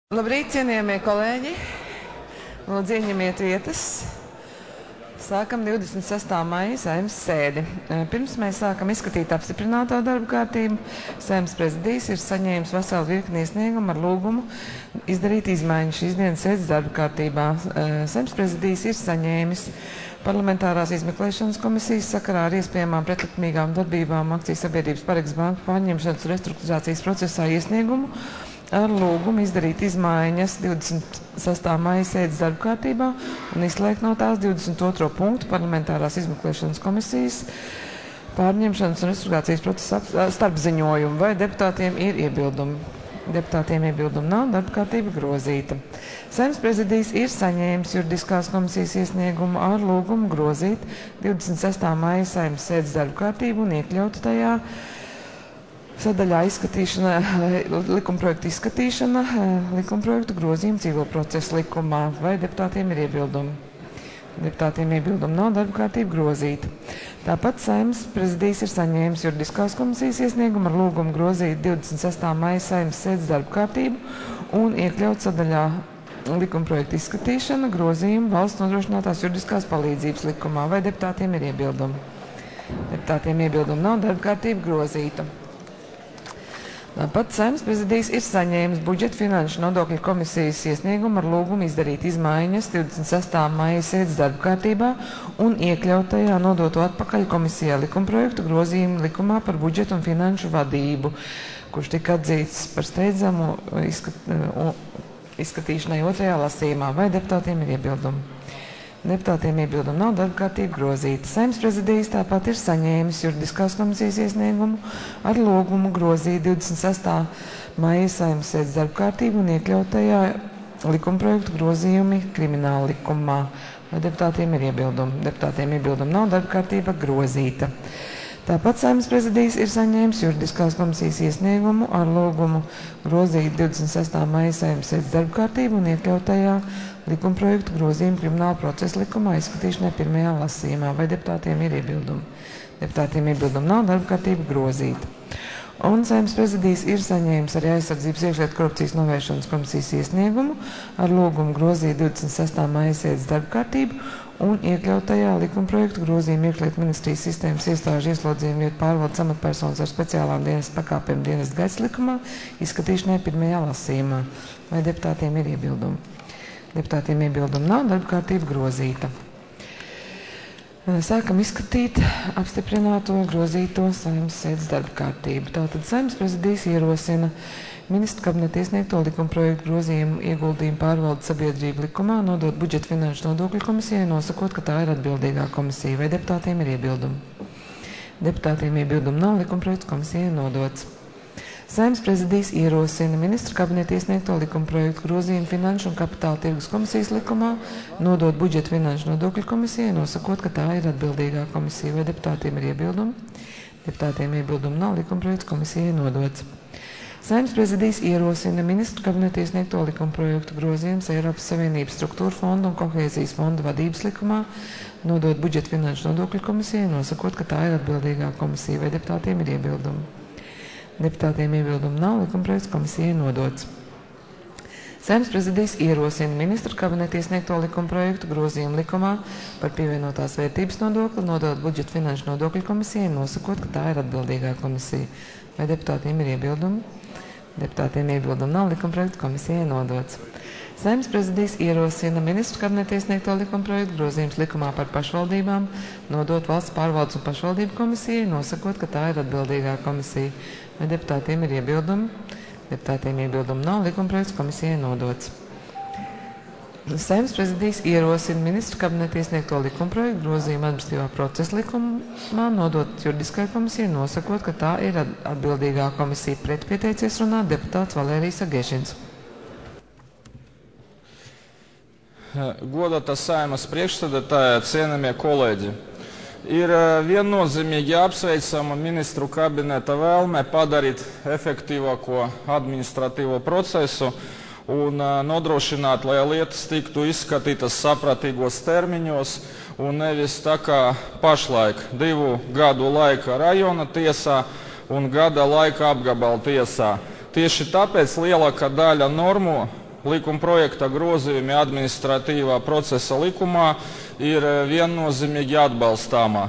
Labrīt, cienījamie kolēģi! Lūdzu, ieņemiet vietas. Sākam 26. maija Saeimas sēdi. Pirms mēs sākam izskatīt apstiprināto darba kārtību, Saeimas prezidijs ir saņēmis veselu virkni iesniegumu ar lūgumu izdarīt izmaiņas šīs dienas sēdes darba kārtībā. Saeimas prezidijs ir saņēmis parlamentārās izmeklēšanas komisijas sakarā ar iespējamām pretlikumīgām darbībām akciju sabiedrības Paregs banku pārņemšanas restruktūrizācijas procesā iesniegumu ar lūgumu izdarīt izmaiņas 26. maija sēdes darba kārtībā un izslēgt no tās 22. punktu parlamentārās izmeklēšanas komisijas pārņemšanas un restruktūrizācijas procesa starpziņojumu. Vai deputātiem ir iebildumi? Deputātiem iebildumu nav, darba kārtība grozīta. Saeimas prezidijs ir saņēmis juridiskās komisijas iesniegumu ar lūgumu grozīt 26. maija Saeimas sēdes darba kārtību un iekļaut tajā sadaļā izskatīšana, likumprojektu izskatīšana, likumprojektu grozījumu civil procesa likumā. Vai deputātiem ir iebildumi? Deputātiem iebildumi nav, darba kārtība grozīta. Tāpat Saeimas prezidijs ir saņēmis juridiskās komisijas iesniegumu ar lūgumu grozīt 26. maija Saeimas sēdes darba kārtību un iekļaut sadaļā likumprojektu izskatīšana, grozījumu valsts nodrošinātās juridiskās palīdzības likumā. Vai deputātiem ir iebildumi? Deputātiem iebildumi nav, darba kārtība grozīta. Tāpat Saeimas prezidijs ir saņēmis budžeta finanšu nodokļu komisijas iesniegumu ar lūgumu izdarīt izmaiņas 26. maija sēdes darba kārtībā un iekļaut tajā nodotu atpakaļ komisijā likumprojektu grozījumu likumā par budžetu un finanšu vadību, kurš tika atzīts par steidzamu izskatīšanai otrajā lasījumā. Vai deputātiem ir iebildumi? Deputātiem iebildumi nav, darba kārtība grozīta. Saeimas prezidijs tāpat ir saņēmis juridiskās komisijas iesniegumu ar lūgumu grozīt 26. maija Saeimas sēdes darba kārtību un iekļaut tajā likumprojektu grozījumi krimināla likumā. Vai deputātiem ir iebildumi? Deputātiem iebildumi nav, darba kārtība grozīta. Tāpat Saeimas prezidijs ir saņēmis juridiskās komisijas iesniegumu ar lūgumu grozīt 26. maija Saeimas sēdes darba kārtību un iekļaut tajā likumprojektu grozījumu krimināla procesa likumā izskatīšanai pirmajā lasījumā. Vai deputātiem ir iebildumi? Deputātiem iebildumi nav, darba kārtība grozīta. Un Saeimas prezidijs ir saņēmis arī aizsardzības iekšlietu korupcijas novēršanas komisijas iesniegumu ar lūgumu grozīt 26. maija sēdes darba kārtību un iekļaut tajā likumprojektu grozījumu iekšlietu ministrijas sistēmas iestāžu ieslodzījumu vietu pārvaldes amatpersonas ar speciālām dienas pakāpēm dienas gaisa likumā izskatīšanai pirmajā lasījumā. Vai deputātiem ir iebildumi? Deputātiem iebildumi nav, darba kārtība grozīta. Sākam izskatīt apstiprināto grozīto Saeimas sēdes darba kārtību. Tātad Saeimas prezidijs ierosina ministra kabineta iesniegto likumprojektu grozījumu ieguldījumu pārvaldes sabiedrību likumā nodot budžeta finanšu nodokļu komisijai, nosakot, ka tā ir atbildīgā komisija. Vai deputātiem ir iebildumi? Deputātiem iebildumi nav, likumprojekts komisijai nodots. Saeimas prezidijs ierosina ministra kabineta iesniegto likumprojektu grozījumu finanšu un kapitāla tirgus komisijas likumā nodot budžeta finanšu nodokļu komisijai, nosakot, ka tā ir atbildīgā komisija. Vai deputātiem ir iebildumi? Deputātiem iebildumi nav, likumprojekts komisijai nodots. Saeimas prezidijs ierosina ministra kabineta iesniegto likumprojektu grozījumus Eiropas Savienības struktūra fonda un kohēzijas fonda vadības likumā nodot budžeta finanšu nodokļu komisijai, nosakot, ka tā ir atbildīgā komisija. Vai deputātiem ir iebildumi? Deputātiem iebildumu nav, likumprojekts komisijai nodots. Saeimas prezidijs ierosina ministra kabineta iesniegto likumprojektu grozījumu likumā par pievienotās vērtības nodokli nodot budžeta finanšu nodokļu komisijai, nosakot, ka tā ir atbildīgā komisija. Vai deputātiem ir iebildumi? Deputātiem iebildumu nav, likumprojekts komisijai nodots. Saeimas prezidijs ierosina ministra kabineta iesniegto likumprojektu grozījumus likumā par pašvaldībām nodot valsts pārvaldes un pašvaldību komisijai, nosakot, ka tā ir atbildīgā komisija. Vai deputātiem ir iebildumi? Deputātiem iebildumi nav, likumprojekts komisijai nodots. Saeimas prezidijs ierosina ministra kabineta iesniegto likumprojektu grozījumu administratīvā procesa likumā nodot juridiskai komisijai, nosakot, ka tā ir atbildīgā komisija. Pret pieteicies runāt deputāts Valērijas Agešins. Godātā Saeimas priekšsēdētāja, cienījamie kolēģi, ir viennozīmīgi apsveicama ministru kabineta vēlme padarīt efektīvāko administratīvo procesu un nodrošināt, lai lietas tiktu izskatītas sapratīgos termiņos un nevis tā kā pašlaik 2 gadu laika rajona tiesā un gada laika apgabala tiesā. Tieši tāpēc lielākā daļa normu likuma projekta grozījumi administratīvā procesa likumā ir viennozīmīgi atbalstāmā.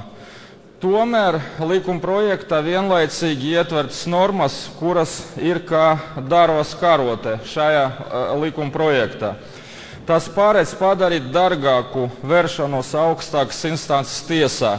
Tomēr likuma projektā vienlaicīgi ietvertas normas, kuras ir kā darvas karote šajā likuma projektā. Tas paredz padarīt dārgāku vēršanos augstākas instances tiesā,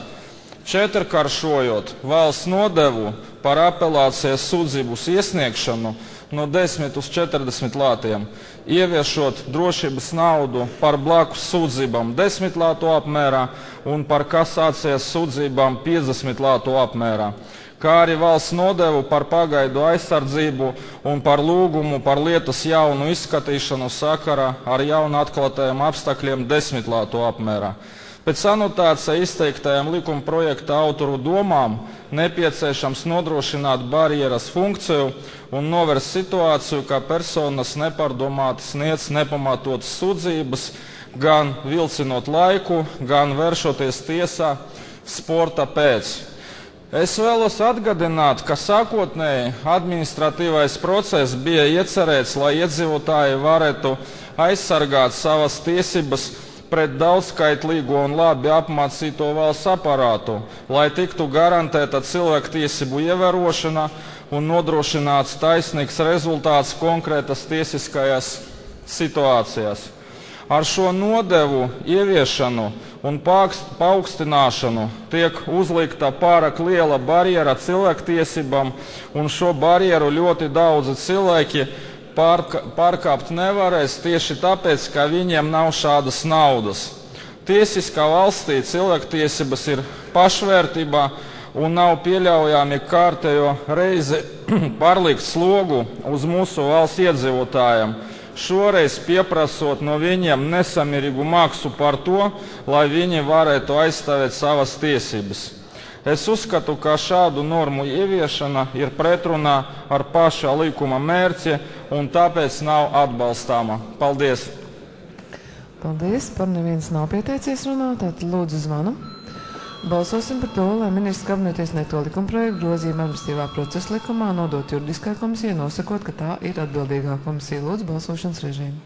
četrkāršojot valsts nodevu par apelācijas sūdzības iesniegšanu no 10 uz 40 latiem, ieviešot drošības naudu par blakus sūdzībām 10 latu apmērā un par kasācijas sūdzībām 50 latu apmērā, kā arī valsts nodevu par pagaidu aizsardzību un par lūgumu par lietas jaunu izskatīšanu sakarā ar jaunu atklātajiem apstākļiem 10 latu apmērā. Pēc anotācija izteiktajām likuma projekta autoru domām nepieciešams nodrošināt barjeras funkciju un novērst situāciju, ka personas nepārdomāti sniedz nepamatotas sūdzības, gan vilcinot laiku, gan vēršoties tiesā sporta pēc. Es vēlos atgādināt, ka sākotnēji administratīvais process bija iecerēts, lai iedzīvotāji varētu aizsargāt savas tiesības pret daudzskaitlīgo un labi apmācīto valsts aparātu, lai tiktu garantēta cilvēktiesību ievērošana un nodrošināts taisnīgs rezultāts konkrētas tiesiskajās situācijās. Ar šo nodevu ieviešanu un paaugstināšanu tiek uzlikta pārāk liela barjera cilvēktiesībām, un šo barjeru ļoti daudzi cilvēki pārkāpt nevarēs tieši tāpēc, ka viņiem nav šādas naudas. Tiesiskā valstī cilvēktiesības ir pašvērtībā un nav pieļaujami kārtējo reizi pārlikt slogu uz mūsu valsts iedzīvotājiem, šoreiz pieprasot no viņiem nesamērīgu maksu par to, lai viņi varētu aizstāvēt savas tiesības. Es uzskatu, ka šādu normu ieviešana ir pretrunā ar paša likuma mērķi un tāpēc nav atbalstāma. Paldies! Paldies! Par neviens nav pieteicies runāt, tad lūdzu zvanu. Balsosim par to, lai ministrs kabineta iesniegto likumprojektu grozījumu administratīvā procesa likumā nodot juridiskai komisijai, nosakot, ka tā ir atbildīgā komisija. Lūdzu balsošanas režīmu.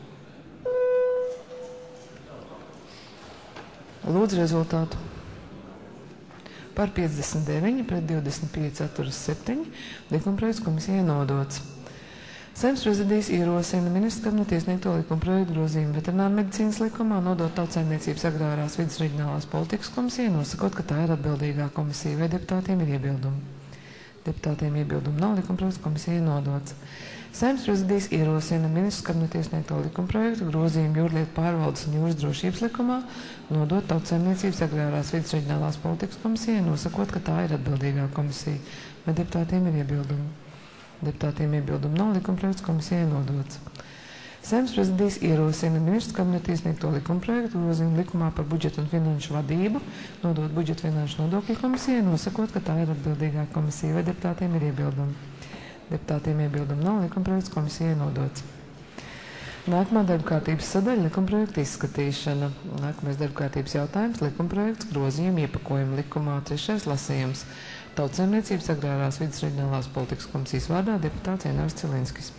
Lūdzu rezultātu. Par 59 pret 25 atturas 7 likumprojekts komisijai nodots. Saeimas prezidijs ierosina ministra kabineta iesniegto likumprojektu grozījumu veterinārmedicīnas likumā nodot Tautsaimniecības agrārās vides reģionālās politikas komisijai, nosakot, ka tā ir atbildīgā komisija, vai deputātiem ir iebildumi. Deputātiem iebildumu nav, likumprojekts komisijai nodots. Saeimas prezidijs ierosina ministra kabineta iesniegto likumprojektu grozījumu jūrlietu pārvaldes un jūras drošības likumā nodot Tautsaimniecības agrārās vides reģionālās politikas komisijai, nosakot, ka tā ir atbildīgā komisija, vai deputātiem ir iebildumi. Deputātiem iebildumu nav, likumprojekts komisijai nodots. Saeimas prezidijs ierosina ministra kabineta iesniegto likumprojektu grozījumu likumā par budžetu un finanšu vadību nodot budžeta finanšu nodokļu komisijai, nosakot, ka tā ir atbildīgā komisija, vai deputātiem ir iebildumi. Deputātiem iebildumu nav, likumprojekts komisijai nodots. Nākamā darbkārtības sadaļa - likumprojekta izskatīšana. Nākamais darbkārtības jautājums - likumprojekts grozījumu iepakojumu likumā, 3. lasījums. Tautsaimniecības agrārās vides reģionālās politikas komisijas vārdā deputāts Ienaris Cilinskis.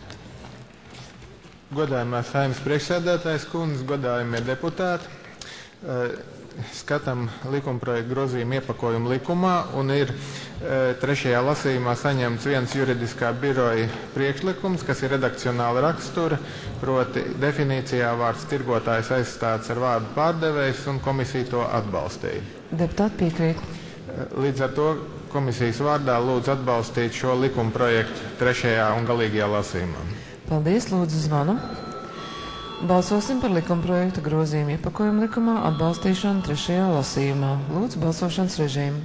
Godājumā Saeimas priekšsēdētājs kundze, godājumie deputāti, skatām likumprojektu grozījumu iepakojumu likumā un ir 3. lasījumā saņemts viens juridiskā biroja priekšlikums, kas ir redakcionāla rakstura, proti definīcijā vārds tirgotājs aizstāts ar vārdu pārdevējs, un komisija to atbalstīja. Deputāti piekrīt. Līdz ar to komisijas vārdā lūdzu atbalstīt šo likumprojektu 3. un galīgajā lasījumā. Paldies, lūdzu zvanu. Balsosim par likumprojekta grozījumu iepakojumu likumā atbalstīšanu 3. lasījumā. Lūdzu balsošanas režīmu.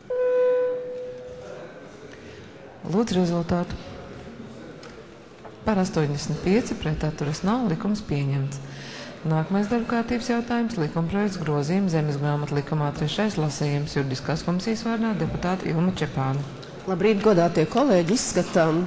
Lūdzu rezultātu. Par 85 pret atturas nav, likums pieņemts. Nākamais darbkārtības jautājums - likumprojekts grozījumu zemes grāmatu likumā 3. lasījums juridiskās komisijas vārdā deputāta Ilma Čepāne. Labrīt, godātie kolēģi, izskatām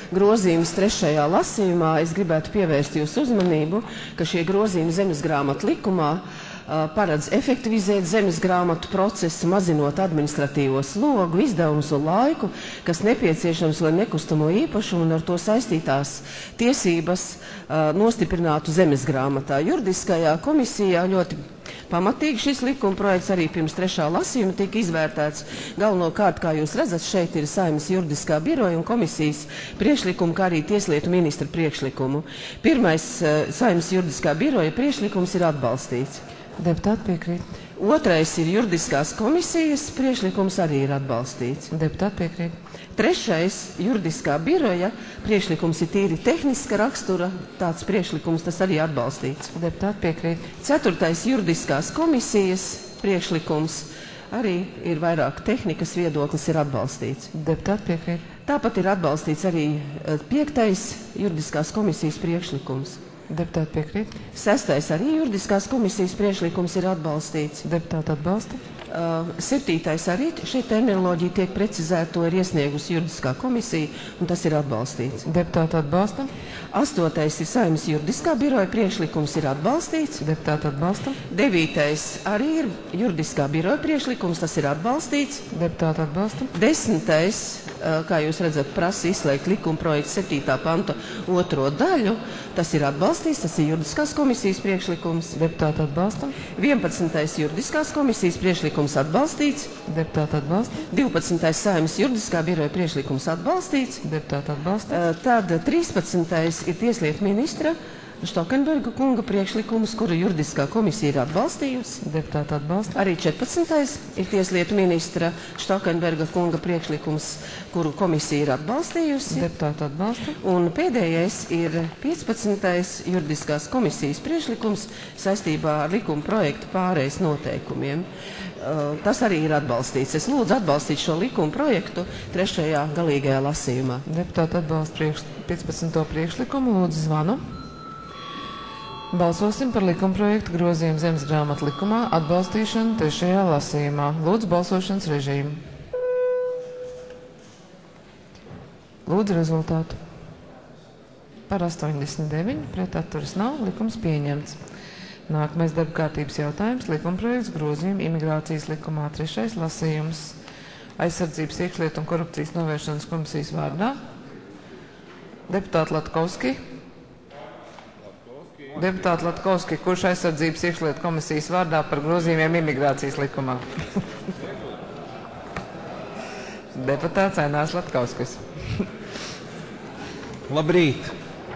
grozījumus trešajā lasījumā, es gribētu pievērst jūsu uzmanību, ka šie grozījumi zemesgrāmatu likumā paredz efektivizēt zemesgrāmatu procesu, mazinot administratīvo slogu, izdevumus un laiku, kas nepieciešams, lai nekustamo īpašumu un ar to saistītās tiesības nostiprinātu zemesgrāmatā. Juridiskajā komisijā ļoti pamatīgi šis likuma projekts arī pirms trešā lasījuma tika izvērtēts. Galvenokārt, kā jūs redzat, šeit ir Saeimas juridiskā biroja un komisijas priekšlikumu, kā arī tieslietu ministra priekšlikumu. Pirmais Saeimas juridiskā biroja priekšlikums ir atbalstīts. Deputāti piekrīt. Otrais ir juridiskās komisijas priekšlikums, arī ir atbalstīts. Deputāti piekrīt. Trešais juridiskā biroja priekšlikums ir tīri tehniska rakstura, tāds priekšlikums, tas arī atbalstīts. Deputāti piekrīt. Ceturtais juridiskās komisijas priekšlikums arī ir vairāk tehnikas viedoklis, ir atbalstīts. Deputāti piekrīt. Tāpat ir atbalstīts arī piektais juridiskās komisijas priekšlikums. Deputāti piekrīt. Sestais arī juridiskās komisijas priekšlikums ir atbalstīts. Deputāti atbalsta. Septītais arī šeit terminoloģija tiek precizēta, to ir iesniegusi juridiskā komisija, un tas ir atbalstīts. Deputāti atbalsta. Astotais ir Saeimas juridiskā biroja priekšlikums, ir atbalstīts. Deputāti atbalsta. Devītais arī ir juridiskā biroja priekšlikums, tas ir atbalstīts. Deputāti atbalsta. Desmitais, kā jūs redzat, prasa izslēgt likuma projekta 7. panta 2. daļu, tas ir atbalstīts, tas ir juridiskās komisijas priekšlikums. Deputāti atbalsta. 11. juridiskās komisijas priekšlikums atbalstīts. Deputāti atbalsta. 12. Saeimas juridiskā biroja priekšlikums atbalstīts. Deputāti atbalsta. Tad 13. ir tieslietu ministra Štokenberga kunga priekšlikums, kuru juridiskā komisija ir atbalstījusi. Deputāti atbalsta. Arī 14. ir tieslietu ministra Štokenberga kunga priekšlikums, kuru komisija ir atbalstījusi. Deputāti atbalsta. Un pēdējais ir 15. juridiskās komisijas priekšlikums saistībā ar likuma projektu pārejas noteikumiem. Tas arī ir atbalstīts. Es lūdzu atbalstīt šo likuma projektu trešajā galīgajā lasījumā. Deputāti atbalsta 15. priekšlikumu. Lūdzu zvanu. Balsosim par likumprojektu grozījumu zemesgrāmatu likumā atbalstīšanu trešajā lasījumā. Lūdzu balsošanas režīmu. Lūdzu rezultātu. Par 89, pret atturas nav, likums pieņemts. Nākamais darba kārtības jautājums - likumprojekts grozījumu imigrācijas likumā trešais lasījums. Aizsardzības iekšlietu un korupcijas novēršanas komisijas vārdā. Deputāti Latkovski. Deputāti Latkovski, kurš aizsardzības iekšlietu komisijas vārdā par grozījumiem imigrācijas likumā? Deputāts Ainārs Latkovskis. Labrīt!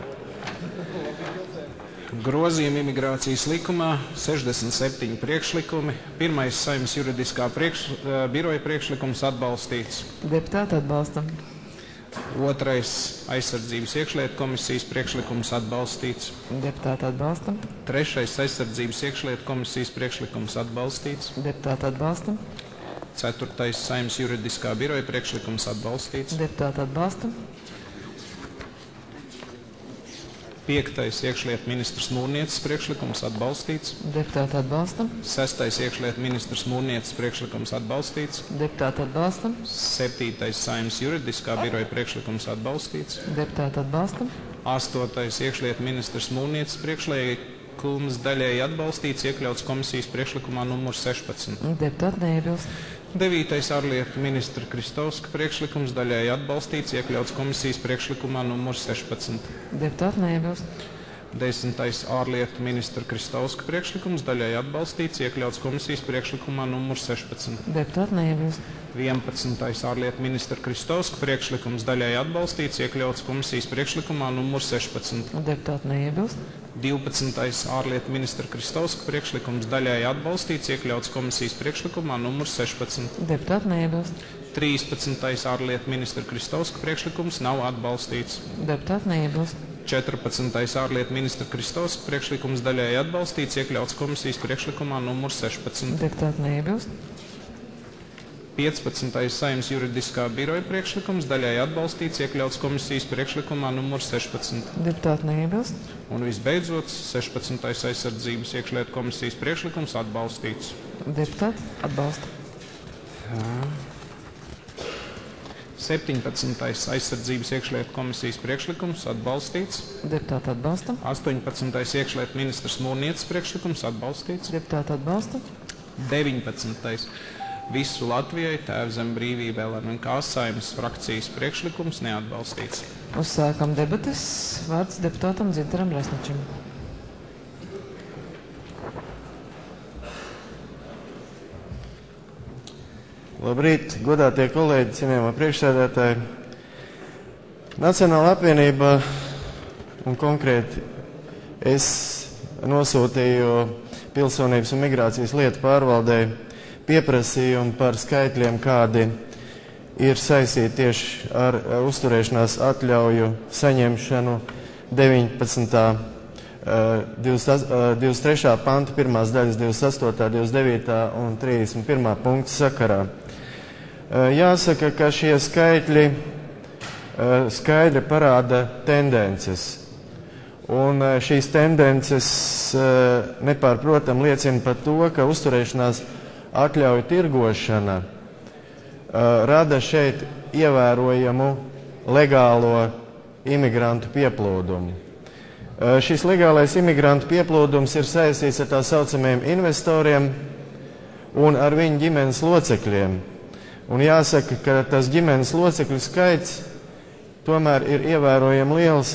Grozījumi imigrācijas likumā 67 priekšlikumi. Pirmais Saeimas juridiskā biroja priekšlikums atbalstīts. Deputāti atbalstam. Otrais aizsardzības iekšlietu komisijas priekšlikums atbalstīts. Deputāti atbalstam. Trešais aizsardzības iekšlietu komisijas priekšlikums atbalstīts. Deputāti atbalstam. Ceturtais Saeimas juridiskā biroja priekšlikums atbalstīts. Deputāti atbalstam. Piektais iekšlietu ministrs Mūrnieces priekšlikums atbalstīts. Deputāti atbalstam. Sestais iekšlietu ministrs Mūrnieces priekšlikums atbalstīts. Deputāti atbalstam. Septītais Saeimas juridiskā biroja priekšlikums atbalstīts. Deputāti atbalstam. Astotais iekšlietu ministrs Mūrnieces priekšlikums daļēji atbalstīts, iekļauts komisijas priekšlikumā numur 16. Deputāti neiebilst. Devītais ārlietu ministra Kristovska priekšlikums daļēji atbalstīts, iekļauts komisijas priekšlikumā numur 16. Deputāti neiebilst. Desmitais ārlietu ministra Kristovska priekšlikums daļēji atbalstīts, iekļauts komisijas priekšlikumā numur 16. Deputāti neiebilst. 11. ārlietu ministra Kristovska priekšlikums daļēji atbalstīts, iekļauts komisijas priekšlikumā numur 16. Deputāti neiebilst. 12. ārlietu ministra Kristovska priekšlikums daļēji atbalstīts, iekļauts komisijas priekšlikumā numur 16. Deputāti neiebilst. 13. ārlietu ministra Kristovska priekšlikums nav atbalstīts. Deputāti neiebilst. 14. ārlietu ministra Kristovska priekšlikums daļēji atbalstīts, iekļauts komisijas priekšlikumā numur 16. Deputāti neiebilst. 15. Saeimas juridiskā biroja priekšlikums daļēji atbalstīts, iekļauts komisijas priekšlikumā numur 16. Deputāti neiebilst. Un visbeidzot, 16. aizsardzības iekšlietu komisijas priekšlikums atbalstīts. Deputāti atbalsta. 17. aizsardzības iekšlietu komisijas priekšlikums atbalstīts. Deputāti atbalsta. 18. iekšlietu ministrs Mūrnietis priekšlikums atbalstīts. Deputāti atbalsta. 19. Visu Latvijai Tēvzem brīvība LNK Saeimas frakcijas priekšlikums neatbalstīts. Uzsākam debates. Vārds deputātam Dzintaram Resničam. Labrīt, godātie kolēģi, cienījamā priekšsēdētāji. Nacionāla apvienība un konkrēti es nosūtīju Pilsonības un migrācijas lietu pārvaldē pieprasījumu par skaitļiem, kādi ir saistīti tieši ar uzturēšanās atļauju saņemšanu 23. panta pirmās daļas 28., 29. un 31. punkta sakarā. Jāsaka, ka šie skaitļi skaidri parāda tendences. Un šīs tendences nepārprotam liecina par to, ka uzturēšanās atļauju tirgošana rada šeit ievērojamu legālo imigrantu pieplūdumu. Šis legālais imigrantu pieplūdums ir saistīts ar tā saucamajiem investoriem un ar viņu ģimenes locekļiem. Un jāsaka, ka tas ģimenes locekļu skaits tomēr ir ievērojami liels.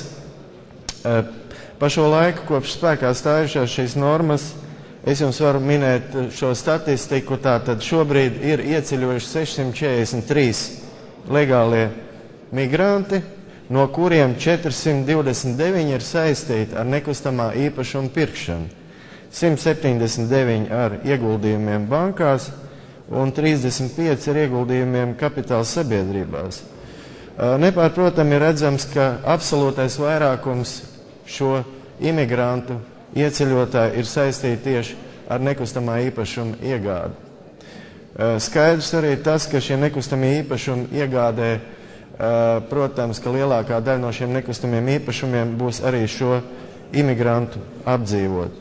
Pa šo laiku, kopš spēkā stājušās šīs normas, es jums varu minēt šo statistiku. Tātad šobrīd ir ieceļojuši 643 legālie migranti, no kuriem 429 ir saistīti ar nekustamā īpašuma pirkšanu, 179 ar ieguldījumiem bankās un 35 ar ieguldījumiem kapitāla sabiedrībās. Nepārprotam ir redzams, ka absolūtais vairākums šo imigrantu ieceļotāji ir saistīti tieši ar nekustamā īpašuma iegādi. Skaidrs arī tas, ka šie nekustamie īpašumi iegādē, protams, ka lielākā daļa no šiem nekustamiem īpašumiem būs arī šo imigrantu apdzīvot.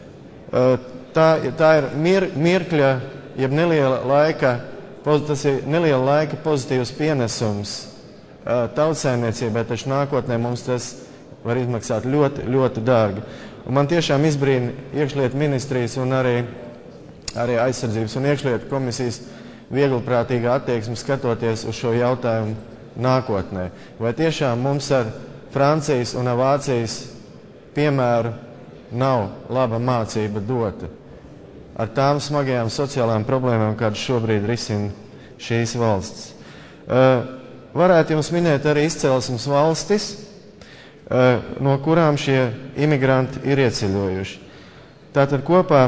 Tā ir mirkļa, jeb neliela laika, tas ir neliela laika pozitīvs pienesums tautsaimniecībai, taču nākotnē mums tas var izmaksāt ļoti, ļoti dārgi. Un man tiešām izbrīna iekšlietu ministrijas un arī aizsardzības un iekšlietu komisijas vieglprātīgā attieksme skatoties uz šo jautājumu nākotnē. Vai tiešām mums ar Francijas un Vācijas piemēru nav laba mācība dota ar tām smagajām sociālām problēmām, kādas šobrīd risina šīs valsts? Varētu jums minēt arī izcelsmes valstis, no kurām šie imigranti ir ieceļojuši. Tātad kopā,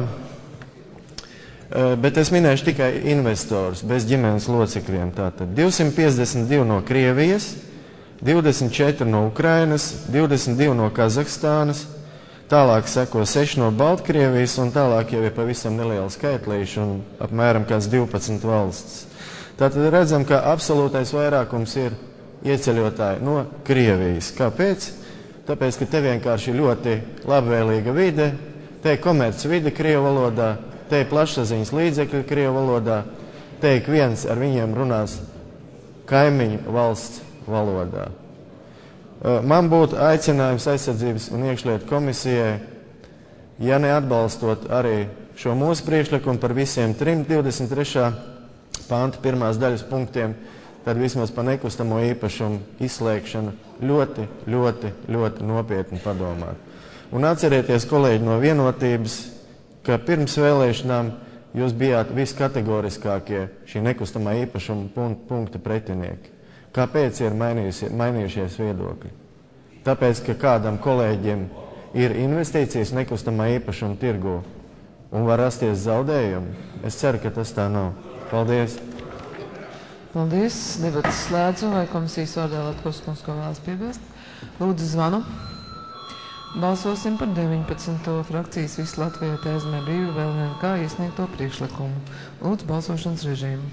bet es minēšu tikai investors, bez ģimenes locekļiem. Tātad 252 no Krievijas, 24 no Ukrainas, 22 no Kazahstānas, tālāk seko 6 no Baltkrievijas un tālāk jau ir pavisam neliela skaitlīša un apmēram kāds 12 valsts. Tātad redzam, ka absolūtais vairākums ir ieceļotāji no Krievijas. Kāpēc? Tāpēc, ka te vienkārši ļoti labvēlīga vide, te komerc vide Krievu valodā, te plašsaziņas līdzekļi Krievu valodā, te ik viens ar viņiem runās kaimiņu valsts valodā. Man būtu aicinājums aizsardzības un iekšlietu komisijai, ja neatbalstot arī šo mūsu priekšlikumu par visiem 23. panta pirmās daļas punktiem, tad vismaz par nekustamo īpašumu izslēgšanu ļoti, ļoti, ļoti nopietni padomāt. Un atcerieties, kolēģi no Vienotības, ka pirms vēlēšanām jūs bijāt viskategoriskākie šī nekustamā īpašuma punkta pretinieki. Kāpēc ir mainījušies viedokļi? Tāpēc, ka kādam kolēģim ir investīcijas nekustamā īpašuma tirgu un var rasties zaudējumi. Es ceru, ka tas tā nav. Paldies! Paldies! Debatas slēdzu, vai komisijas vārdā Latkovs kungs ko vēlas piebilst? Lūdzu zvanu. Balsosim par 19. frakcijas Visu Latvijai Tēvzem brīvība LNK iesniegto priekšlikumu. Lūdzu balsošanas režīmu.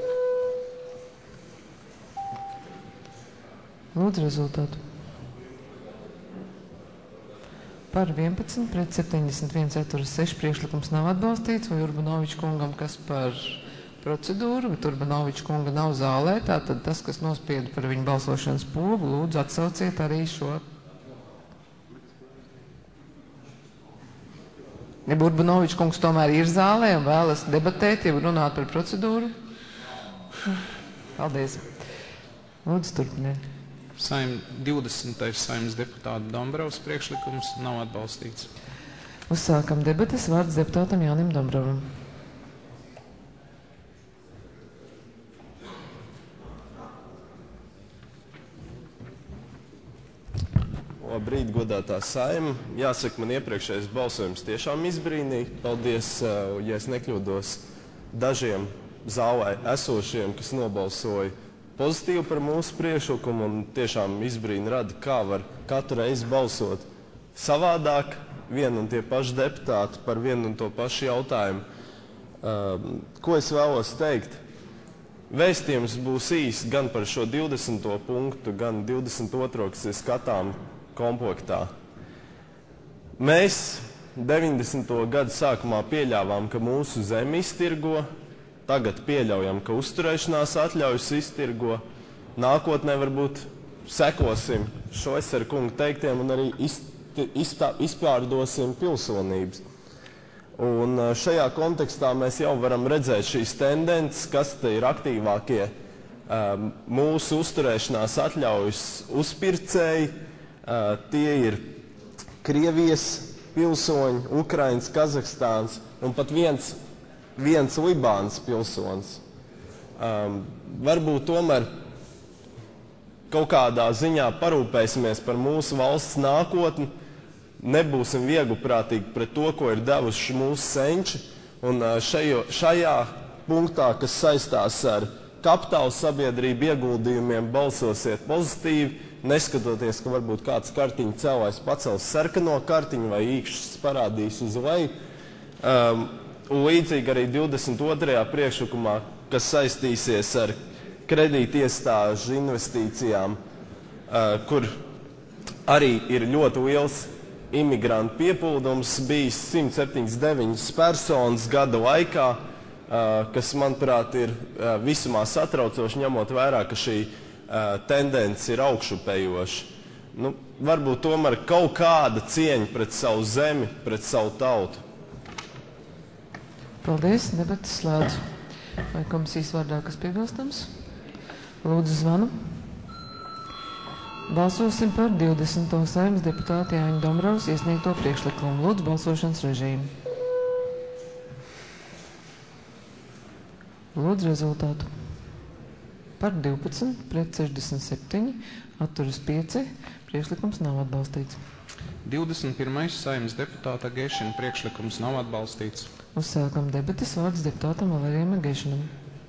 Lūdzu rezultātu. Par 11 pret 71 atturas 6 priekšlikums nav atbalstīts, vai Urbanoviča kungam, kas par procedūru, bet Urbanoviča kunga nav zālē, tātad tas, kas nospieda par viņu balsošanas pogu, lūdzu atsauciet arī šo. Ja Urbanoviča kungs tomēr ir zālē un vēlas debatēt, ja runāt par procedūru. Paldies. Lūdzu, turpiniet. 20. Saeimas deputāta Dombrovs priekšlikums nav atbalstīts. Uzsākam debates, vārds deputātam Jānim Dombrovam. Labrīt, godātā Saeima. Jāsaka, man iepriekšējais balsojums tiešām izbrīnīja. Paldies, ja es nekļūdos, dažiem zālē esošiem, kas nobalsoja pozitīvi par mūsu priekšlikumu, un tiešām izbrīna rada, kā var katru reizi balsot savādāk, vienu un tie paši deputāti par vienu un to pašu jautājumu. Ko es vēlos teikt? Vēstījums būs īsts gan par šo 20. punktu, gan 22. kas ir skatām komplektā. Mēs 90. gadu sākumā pieļāvām, ka mūsu zemi iztirgo, tagad pieļaujam, ka uzturēšanās atļaujas iztirgo, nākotnē varbūt sekosim Šoesera kunga teiktiem un arī izpārdosim pilsonības. Un šajā kontekstā mēs jau varam redzēt šīs tendences, kas te ir aktīvākie mūsu uzturēšanās atļaujas uzpircēji. Tie ir Krievijas pilsoņi, Ukrainas, Kazahstāns un pat viens Libānas pilsonis. Varbūt tomēr kaut kādā ziņā parūpēsimies par mūsu valsts nākotni, nebūsim viegliprātīgi pret to, ko ir devuši mūsu senči, un šajā punktā, kas saistās ar kapitāla sabiedrību ieguldījumiem, balsosiet pozitīvi, neskatoties, ka varbūt kāds kartiņu cēlājs pacels sarkano kartiņu vai īkšķis parādīs uz leju. Līdzīgi arī 22. priekšlikumā, kas saistīsies ar kredītiestāžu investīcijām, kur arī ir ļoti liels imigrantu piepildums, bijis 179 personas gada laikā, kas, manuprāt, ir visumā satraucoši, ņemot vērā, ka šī tendence ir augšupējoša. Varbūt tomēr kaut kāda cieņa pret savu zemi, pret savu tautu. Paldies, debatas slēdzu. Vai komisijas vārdā kas piebilstams? Lūdzu zvanu. Balsosim par 20. Saeimas deputāta Jāņa Dombrovs iesniegto priekšlikumu. Lūdzu balsošanas režīmu. Lūdzu rezultātu. Par 12, pret 67, atturas 5, priekšlikums nav atbalstīts. 21. Saeimas deputāta Gešina priekšlikums nav atbalstīts. Uzsākam debates, vārds deputātam Valērijam Gešinam.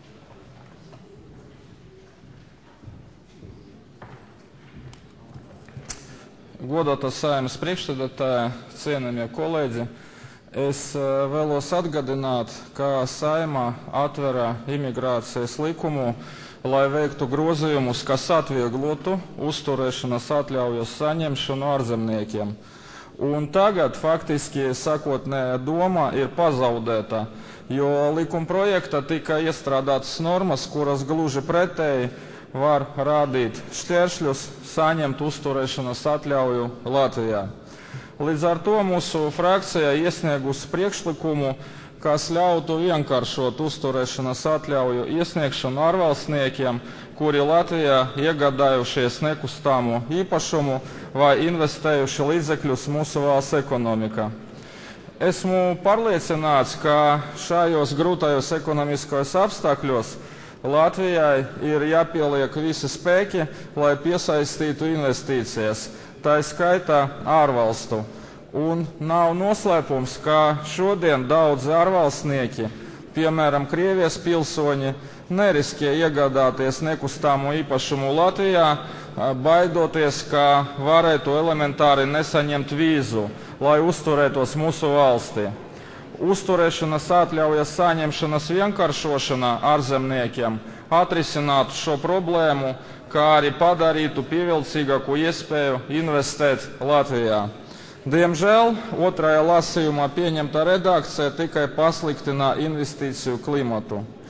Godātā Saeimas priekšsēdētāja, cienījamie kolēģi, es vēlos atgādināt, ka Saeima atvera imigrācijas likumu, lai veiktu grozījumus, kas atvieglotu uzturēšanas atļaujas saņemšanu ārzemniekiem. Un tagad faktiski sākotnējā doma ir pazaudēta, jo likuma projektā tika iestrādātas normas, kuras gluži pretēji var rādīt šķēršļus saņemt uzturēšanas atļauju Latvijā. Līdz ar to mūsu frakcija iesniegusi priekšlikumu, kas ļautu vienkāršot uzturēšanas atļauju iesniegšanu ārvalstniekiem, kuri Latvijā iegādājušies nekustamo īpašumu vai investējuši līdzekļus mūsu valsts ekonomikā. Esmu pārliecināts, ka šajos grūtajos ekonomiskajos apstākļos Latvijai ir jāpieliek visi spēki, lai piesaistītu investīcijas, tā skaitā ārvalstu. Un nav noslēpums, ka šodien daudzi ārvalstnieki, piemēram, Krievijas pilsoņi, neriskē iegādāties nekustamo īpašumu Latvijā, baidoties, ka varētu elementāri nesaņemt vīzu, lai uzturētos mūsu valstī. Uzturēšanas atļaujas saņemšanas vienkāršošana ārzemniekiem atrisinātu šo problēmu, kā arī padarītu pievilcīgāku iespēju investēt Latvijā. Diemžēl otrajā lasījumā pieņemta redakcija tikai pasliktina investīciju klimatu.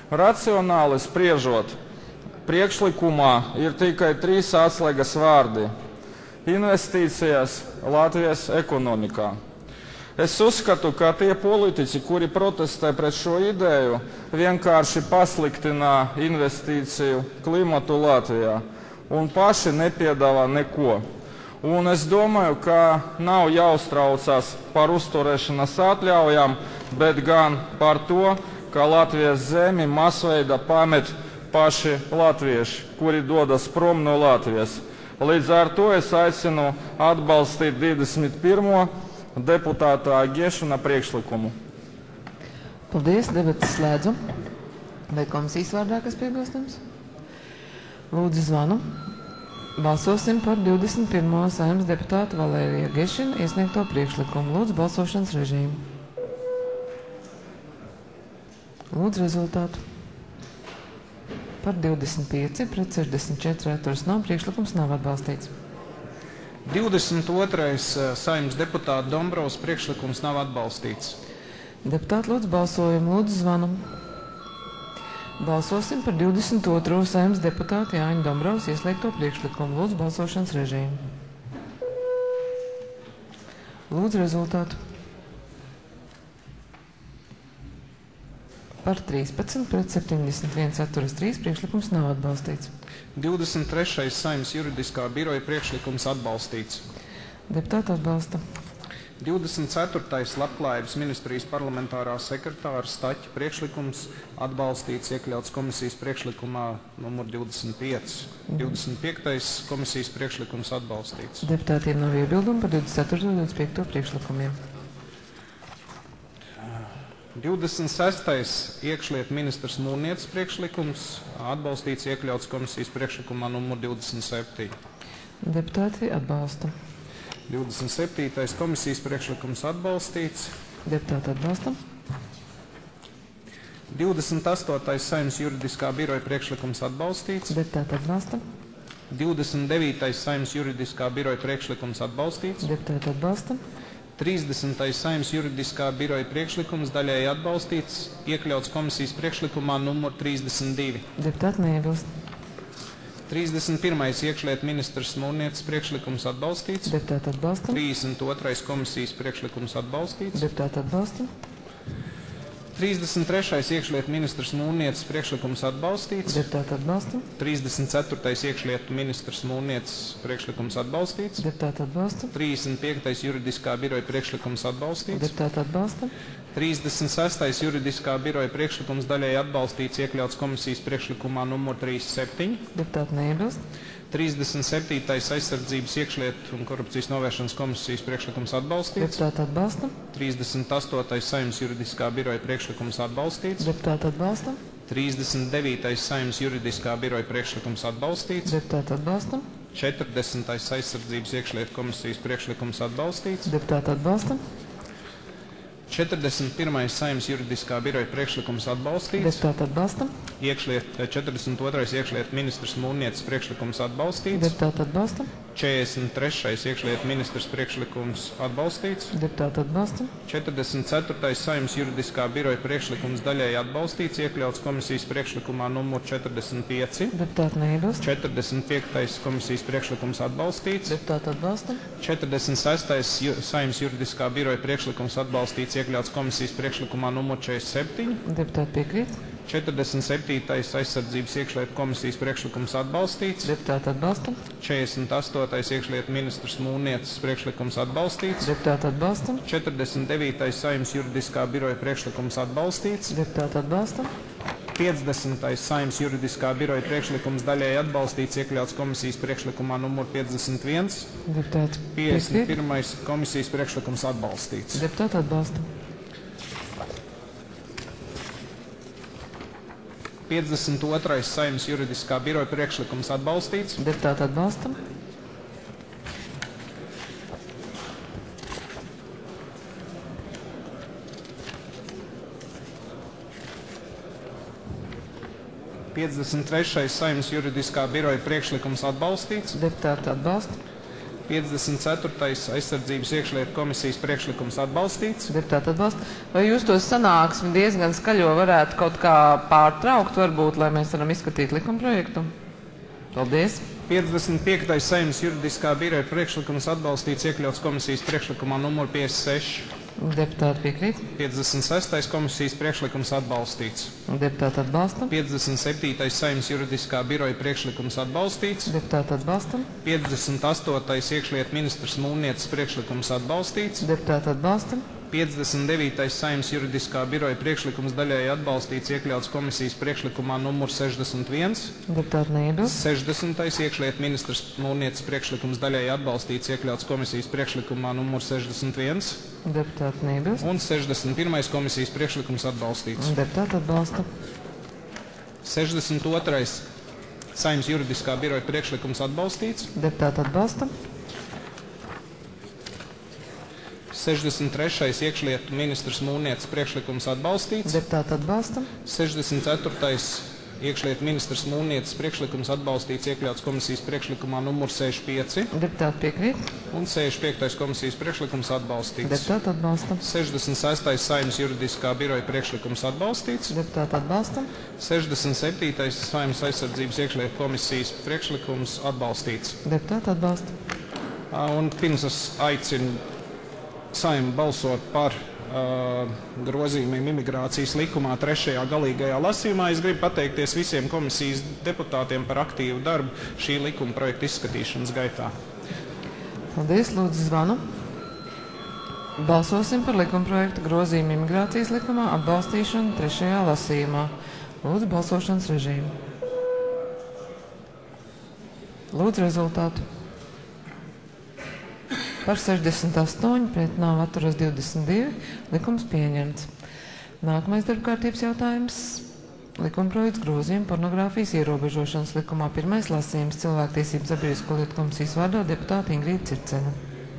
Racionāli spriežot, priekšlikumā ir tikai 3 atslēgas vārdi - investīcijas Latvijas ekonomikā. Es uzskatu, ka tie politiķi, kuri protestē pret šo ideju, vienkārši pasliktina investīciju klimatu Latvijā un paši nepiedāvā neko. Un es domāju, ka nav jāuztraucās par uzturēšanas atļaujām, bet gan par to, ka Latvijas zemi masveida pamet paši latvieši, kuri dodas prom no Latvijas. Līdz ar to es aicinu atbalstīt 21. deputāta Giešana priekšlikumu. Paldies, debatas slēdzu. Vai komisijas vārdā kas piebilstams? Lūdzu zvanu. Balsosim par 21. Saeimas deputāta Valērija Giešana iesniegto priekšlikumu. Lūdzu balsošanas režīmu. Lūdzu rezultātu. Par 25 pret 64 atturas nav, priekšlikums nav atbalstīts. 22. Saeimas deputāta Dombrovs priekšlikums nav atbalstīts. Deputāti lūdzu balsojumu, lūdzu zvanu. Balsosim par 22. Saeimas deputāta Jāņa Dombrovs ieslēgto priekšlikumu. Lūdzu balsošanas režīmu. Lūdzu rezultātu. Par 13 pret 71 atturas 3, priekšlikums nav atbalstīts. 23. Saeimas juridiskā biroja priekšlikums atbalstīts. Deputāti atbalsta. 24. Labklājības ministrijas parlamentārā sekretāra Staķa priekšlikums atbalstīts, iekļauts komisijas priekšlikumā numur 25. 25. komisijas priekšlikums atbalstīts. Deputātiem nav iebildumu par 24. un 25. priekšlikumiem. 26. iekšlietu ministrs Mūrnietis priekšlikums atbalstīts, iekļauts komisijas priekšlikumā numur 27. Deputāti atbalsta. 27. komisijas priekšlikums atbalstīts. Deputāti atbalsta. 28. Saeimas juridiskā biroja priekšlikums atbalstīts. Deputāti atbalsta. 29. Saeimas juridiskā biroja priekšlikums atbalstīts. Deputāti atbalsta. 30. Saeimas juridiskā biroja priekšlikums daļēji atbalstīts, iekļauts komisijas priekšlikumā numur 32. Deputāti neiebilst. 31. iekšlietu ministrs Mūrnietis priekšlikums atbalstīts. Deputāti atbalsta. 32. komisijas priekšlikums atbalstīts. Deputāti atbalsta. 33. iekšlietu ministrs Mūrnietis priekšlikums atbalstīts. Deputāti atbalsta. 34. iekšlietu ministrs Mūrnietis priekšlikums atbalstīts. Deputāti atbalsta. 35. juridiskā biroja priekšlikums atbalstīts. Deputāti atbalsta. 36. juridiskā biroja priekšlikums daļēji atbalstīts, iekļauts komisijas priekšlikumā numur 37. Deputāti neiebilst. 37. aizsardzības iekšlietu un korupcijas novēršanas komisijas priekšlikums atbalstīts. Deputāti atbalsta. 38. Saeimas juridiskā biroja priekšlikums atbalstīts. Deputāti atbalsta. 39. Saeimas juridiskā biroja priekšlikums atbalstīts. Deputāti atbalsta. 40. aizsardzības iekšlietu komisijas priekšlikums atbalstīts. Deputāti atbalsta. 41. Saeimas juridiskā biroja priekšlikums atbalstīts. Deputāti atbalsta. 42. iekšlietu ministrs Mūrnietis priekšlikums atbalstīts. Deputāti atbalsta. 43. iekšlietu ministrs priekšlikums atbalstīts. Deputāti atbalsta. 44. Saeimas juridiskā biroja priekšlikums daļēji atbalstīts, iekļauts komisijas priekšlikumā numur 45. Deputāti neiebilst. 45. komisijas priekšlikums atbalstīts. Deputāti atbalsta. 46. Saeimas juridiskā biroja priekšlikums atbalstīts, iekļauts komisijas priekšlikumā numur 47. Deputāti piekrīt. 47. aizsardzības iekšlietu komisijas priekšlikums atbalstīts. Deputāti atbalsta. 48. iekšlietu ministrs Mūrnietis priekšlikums atbalstīts. Deputāti atbalsta. 49. Saeimas juridiskā biroja priekšlikums atbalstīts. Deputāti atbalsta. 50. Saeimas juridiskā biroja priekšlikums daļēji atbalstīts, iekļauts komisijas priekšlikumā numur 51. Deputāti 51. komisijas priekšlikums atbalstīts. Deputāti atbalsta. 52. Saeimas juridiskā biroja priekšlikums atbalstīts. Deputāti atbalsta. 53. Saeimas juridiskā biroja priekšlikums atbalstīts. Deputāti atbalsta. 54. aizsardzības iekšlietu komisijas priekšlikums atbalstīts. Deputāti atbalsta. Vai jūs to sanāksmi diezgan skaļo varētu kaut kā pārtraukt, varbūt, lai mēs varam izskatīt likumprojektu? Paldies. 55. Saeimas juridiskā biroja priekšlikums atbalstīts, iekļauts komisijas priekšlikumā numur 56. Deputāti piekrīt. 56. komisijas priekšlikums atbalstīts. Deputāti atbalsta. 57. Saeimas juridiskā biroja priekšlikums atbalstīts. Deputāti atbalsta. 58. iekšlietu ministrs Mūrnietis priekšlikums atbalstīts. Deputāti atbalsta. 59. Saeimas juridiskā biroja priekšlikums daļēji atbalstīts, iekļauts komisijas priekšlikumā numur 61. Deputāti neiebilst. 60. iekšlietu ministrs Mūrnietis priekšlikums daļēji atbalstīts, iekļauts komisijas priekšlikumā numur 61. Deputāti neiebilst. Un 61. komisijas priekšlikums atbalstīts. Deputāti atbalsta. 62. Saeimas juridiskā biroja priekšlikums atbalstīts. Deputāti atbalsta. 63. iekšlietu ministrs Mūrnietis priekšlikums atbalstīts. Deputāti atbalsta. 64. iekšlietu ministrs Mūrnietis priekšlikums atbalstīts, iekļauts komisijas priekšlikumā numur 65. Deputāti piekrīt. Un 65. komisijas priekšlikums atbalstīts. Deputāti atbalsta. 66. Saeimas juridiskā biroja priekšlikums atbalstīts. Deputāti atbalsta. 67. Saeimas aizsardzības iekšlietu komisijas priekšlikums atbalstīts. Deputāti atbalsta. Un pirms es aicinu Saeimu balsot par grozījumiem imigrācijas likumā 3. galīgajā lasījumā, es gribu pateikties visiem komisijas deputātiem par aktīvu darbu šī likuma projekta izskatīšanas gaitā. Paldies, lūdzu zvanu. Balsosim par likumprojektu grozījumu imigrācijas likumā atbalstīšanu 3. lasījumā. Lūdzu balsošanas režīmu. Lūdzu rezultātu. Par 68, pret nav atturas 22, likums pieņemts. Nākamais darbkārtības jautājums. Likumprojekts grozījumu pornogrāfijas ierobežošanas likumā. Pirmais lasījums cilvēktiesības sabiedrisko lietu komisijas vārdā deputāte Ingrīda Circene.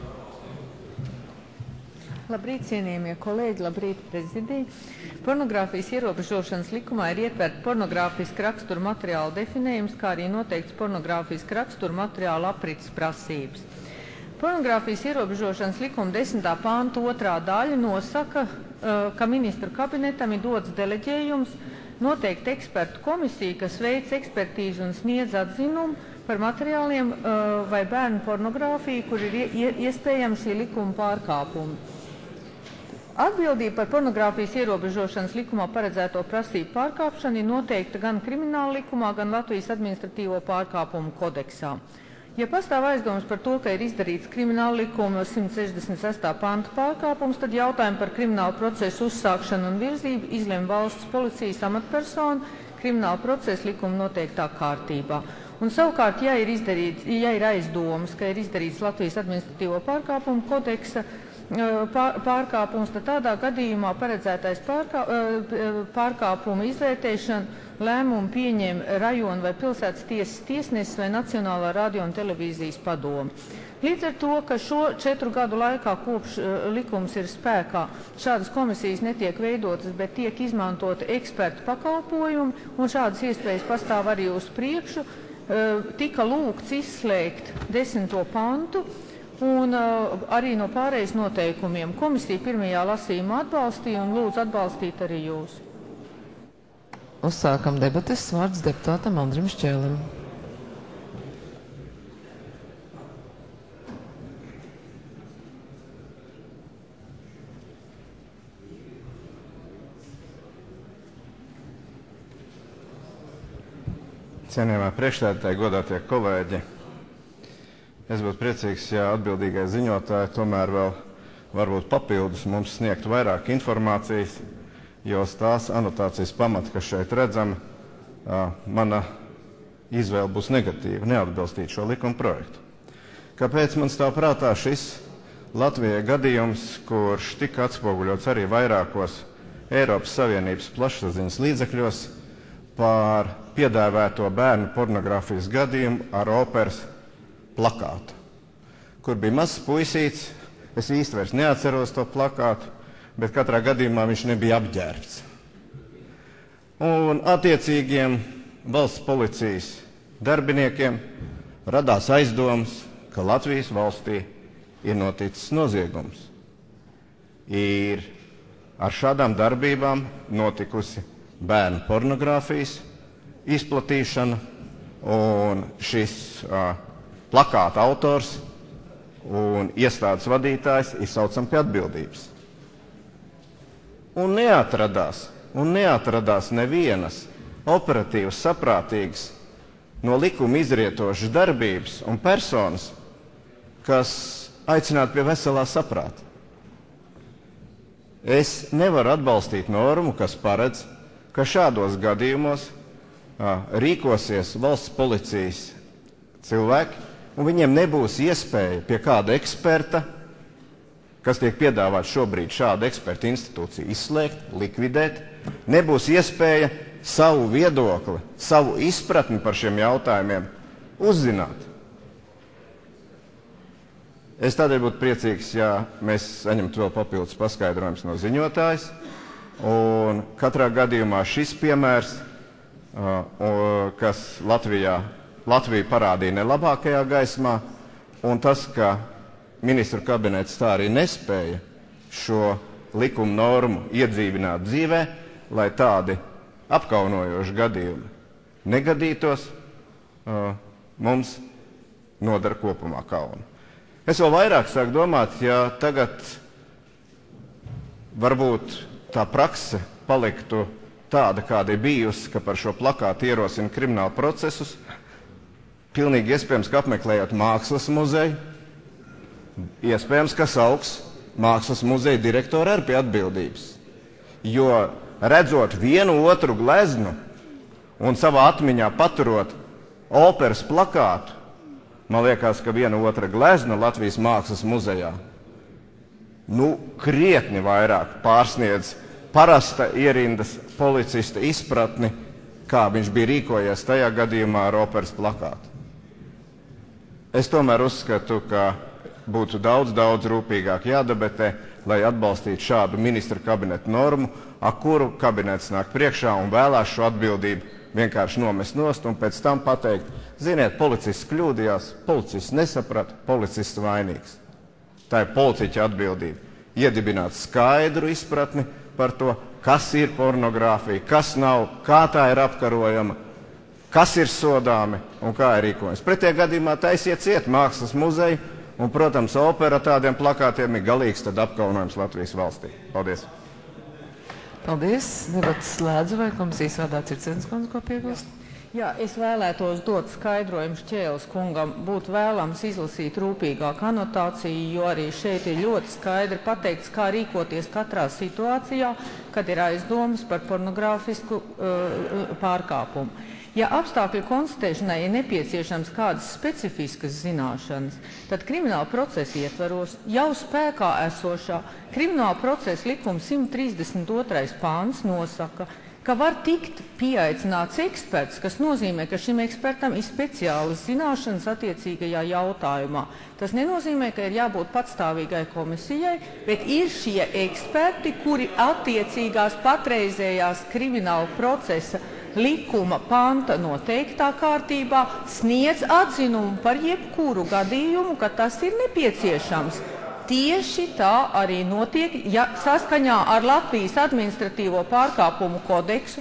Labrīt, cienījamie kolēģi, labrīt, prezidija. Pornogrāfijas ierobežošanas likumā ir ietverta pornogrāfiska rakstura materiāla definējums, kā arī noteikts pornogrāfiska rakstura materiāla aprits prasības. Pornogrāfijas ierobežošanas likuma 10. pānta 2. daļa nosaka, ka ministru kabinetam ir dots deleģējums noteikt ekspertu komisiju, kas veic ekspertīzi un sniedz atzinumu par materiāliem vai bērnu pornogrāfiju, kur ir iespējams šī likuma pārkāpumi. Atbildība par pornogrāfijas ierobežošanas likumā paredzēto prasību pārkāpšanu ir noteikta gan krimināla likumā, gan Latvijas administratīvo pārkāpumu kodeksā. Ja pastāv aizdomas par to, ka ir izdarīts krimināla likuma 166. panta pārkāpums, tad jautājumu par kriminālu procesu uzsākšanu un virzību izlem valsts policijas amatpersona krimināla procesa likuma noteiktā kārtībā. Un savukārt, ja ir aizdomas, ka ir izdarīts Latvijas administratīvo pārkāpumu kodeksa pārkāpums, tad tādā gadījumā paredzētais pārkāpuma izvērtēšana lēmumu pieņem rajona vai pilsētas tiesas tiesnesis vai Nacionālā radio un televīzijas padome. Līdz ar to, ka šo 4 gadu laikā, kopš likums ir spēkā, šādas komisijas netiek veidotas, bet tiek izmantota ekspertu pakalpojumi, un šādas iespējas pastāv arī uz priekšu, tika lūgts izslēgt 10. pantu, un arī no pārējais noteikumiem. Komisija pirmajā lasījumā atbalstīja un lūdzu atbalstīt arī jūs. Uzsākam debates, vārds deputātam Andrim Šķēlim. Cienījamā priekšsēdētāji, godātie kolēģi, es būtu priecīgs, ja atbildīgai ziņotāji tomēr vēl varbūt papildus mums sniegtu vairāk informācijas, jo tās anotācijas pamati, kas šeit redzami, mana izvēle būs negatīva, neatbalstīt šo likuma projektu. Kāpēc man stāv prātā šis Latvijai gadījums, kurš tika atspoguļots arī vairākos Eiropas Savienības plašsaziņas līdzekļos par piedāvāto bērnu pornogrāfijas gadījumu ar operas plakātu, kur bija mazs puisīts, es īsti vairs neatceros to plakātu, bet katrā gadījumā viņš nebija apģērbts. Un attiecīgiem valsts policijas darbiniekiem radās aizdomas, ka Latvijas valstī ir noticis noziegums. Ir ar šādām darbībām notikusi bērnu pornogrāfijas izplatīšana, un šis plakāta autors un iestādes vadītājs ir saucam pie atbildības. Un neatradās nevienas operatīvas, saprātīgas, no likuma izrietošas darbības un personas, kas aicinātu pie veselā saprāta. Es nevaru atbalstīt normu, kas paredz, ka šādos gadījumos rīkosies valsts policijas cilvēki, un viņiem nebūs iespēja pie kāda eksperta, kas tiek piedāvāts šobrīd šādu ekspertu institūciju, izslēgt, likvidēt, nebūs iespēja savu viedokli, savu izpratni par šiem jautājumiem uzzināt. Es tādēļ būtu priecīgs, ja mēs saņemtu vēl papildus paskaidrojums no ziņotājas, un katrā gadījumā šis piemērs, kas Latviju parādīja nelabākajā gaismā, un tas, ka ministru kabinets tā arī nespēja šo likuma normu iedzīvināt dzīvē, lai tādi apkaunojoši gadījumi negadītos, mums nodara kopumā kaunu. Es vēl vairāk sāku domāt, ja tagad varbūt tā prakse paliktu tāda, kāda ir bijusi, ka par šo plakātu ierosina kriminālu procesus, pilnīgi iespējams, ka apmeklējot mākslas muzeju, iespējams, ka sauks mākslas muzeja direktori arī pie atbildības. Jo redzot vienu otru gleznu un savā atmiņā paturot operas plakātu, man liekas, ka viena otra glezna Latvijas mākslas muzejā krietni vairāk pārsniedz parasta ierindas policista izpratni, kā viņš bija rīkojies tajā gadījumā ar operas plakātu. Es tomēr uzskatu, ka būtu daudz rūpīgāk jādebatē, lai atbalstītu šādu ministru kabineta normu, ar kuru kabinets nāk priekšā un vēlās šo atbildību vienkārši nomest nost un pēc tam pateikt, ziniet, policists kļūdījās, policists nesaprata, policists vainīgs. Tā ir politiķa atbildība. Iedibināt skaidru izpratni par to, kas ir pornogrāfija, kas nav, kā tā ir apkarojama, kas ir sodāmi un kā ir rīkojums. Pretie gadījumā taisiet ciet mākslas muzeju, un, protams, opera tādiem plakātiem ir galīgs tad apkaunojums Latvijas valstī. Paldies! Paldies! Debats slēdzu, vai komisijas vadā Circenes kundze ko piebilst? Jā, es vēlētos dot skaidrojumu Šķēles kungam, būtu vēlams izlasīt rūpīgāku anotāciju, jo arī šeit ir ļoti skaidri pateikts, kā rīkoties katrā situācijā, kad ir aizdomas par pornogrāfisku pārkāpumu. Ja apstākļu konstatēšanai ir nepieciešams kādas specifiskas zināšanas, tad krimināla procesa ietvaros jau spēkā esošā krimināla procesa likuma 132. pāns nosaka, ka var tikt pieaicināts eksperts, kas nozīmē, ka šim ekspertam ir speciālas zināšanas attiecīgajā jautājumā. Tas nenozīmē, ka ir jābūt patstāvīgai komisijai, bet ir šie eksperti, kuri attiecīgās patreizējās krimināla procesa likuma panta noteiktā kārtībā sniedz atzinumu par jebkuru gadījumu, ka tas ir nepieciešams. Tieši tā arī notiek, ja saskaņā ar Latvijas administratīvo pārkāpumu kodeksu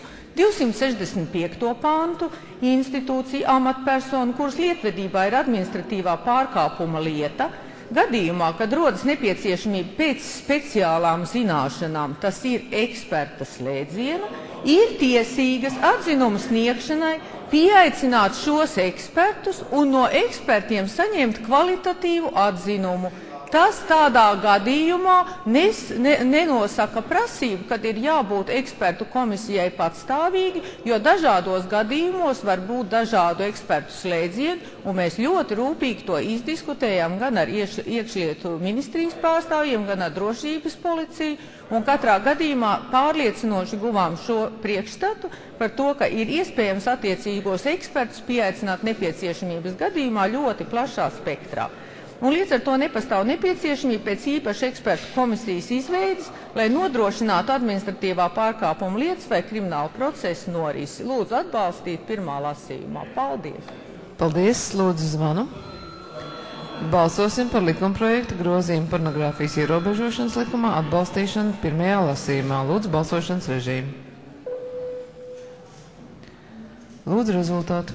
265. pantu institūcija amatpersonu, kuras lietvedībā ir administratīvā pārkāpuma lieta, gadījumā, kad rodas nepieciešamība pēc speciālām zināšanām, tas ir eksperta slēdziena, ir tiesīgas atzinumu sniegšanai pieaicināt šos ekspertus un no ekspertiem saņemt kvalitatīvu atzinumu. Tas tādā gadījumā nenosaka prasību, kad ir jābūt ekspertu komisijai patstāvīgi, jo dažādos gadījumos var būt dažādu ekspertu slēdzieni, un mēs ļoti rūpīgi to izdiskutējām gan ar iekšlietu ministrijas pārstāvjiem, gan ar drošības policiju, un katrā gadījumā pārliecinoši guvām šo priekšstatu par to, ka ir iespējams attiecīgos ekspertus pieaicināt nepieciešamības gadījumā ļoti plašā spektrā. Un līdz ar to nepastāv nepieciešamība pēc īpaša ekspertu komisijas izveides, lai nodrošinātu administratīvā pārkāpuma lietas vai kriminālu procesu norisi. Lūdzu atbalstīt pirmā lasījumā. Paldies! Paldies! Lūdzu zvanu. Balsosim par likumprojektu grozījumu pornogrāfijas ierobežošanas likumā atbalstīšanu pirmajā lasījumā. Lūdzu, balsošanas režīmu. Lūdzu, rezultātu.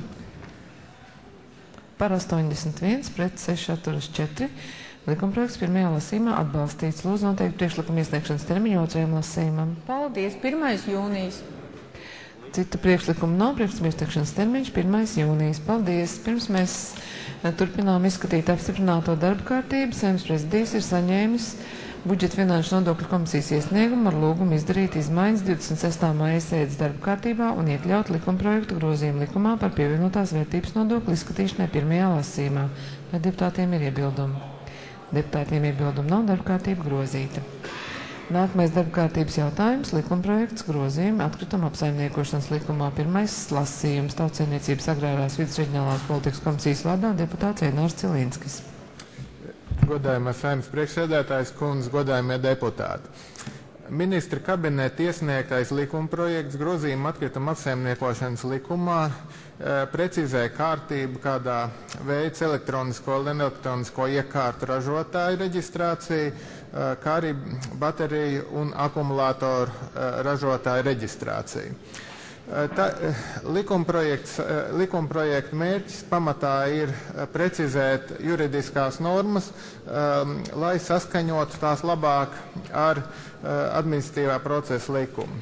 Par 81, pret 6 atturas 4. Likumprojekts pirmajā lasījumā atbalstīts. Lūdzu, noteikti priekšlikuma iesniegšanas termiņu otrajam lasījumam. Paldies. 1. jūnijas. Citu priekšlikumu nav. Priekšlikuma iesniegšanas termiņš 1. jūnijas. Paldies. Pirms mēs turpinām izskatīt apstiprināto darba kārtību, Saeimas prezidijs ir saņēmis budžeta finanšu nodokļu komisijas iesniegumu ar lūgumu izdarīt izmaiņas 26. maija sēdes darba kārtībā un iekļaut likumprojektu grozījumu likumā par pievienotās vērtības nodokli izskatīšanai pirmajā lasījumā. Vai deputātiem ir iebildumi? Deputātiem iebildumu nav, darba kārtība grozīta. Nākamais darba kārtības jautājums - likumprojekts grozījumi atkrituma apsaimniekošanas likumā. Pirmais lasījums - Tautsaimniecības agrārās vides reģionālās politikas komisijas vārdā deputāts Einārs Cilīnskis. Godājumā Saeimas priekšsēdētājs kundze, godājumie deputāti. Ministra kabineta iesniegtais likumprojekts grozījuma atkrituma apsaimniekošanas likumā precizē kārtību, kādā veids elektronisko un neelektronisko iekārtu ražotāju reģistrāciju, kā arī bateriju un akumulātoru ražotāju reģistrāciju. Likumprojekta mērķis pamatā ir precizēt juridiskās normas, lai saskaņotu tās labāk ar administratīvā procesa likumu.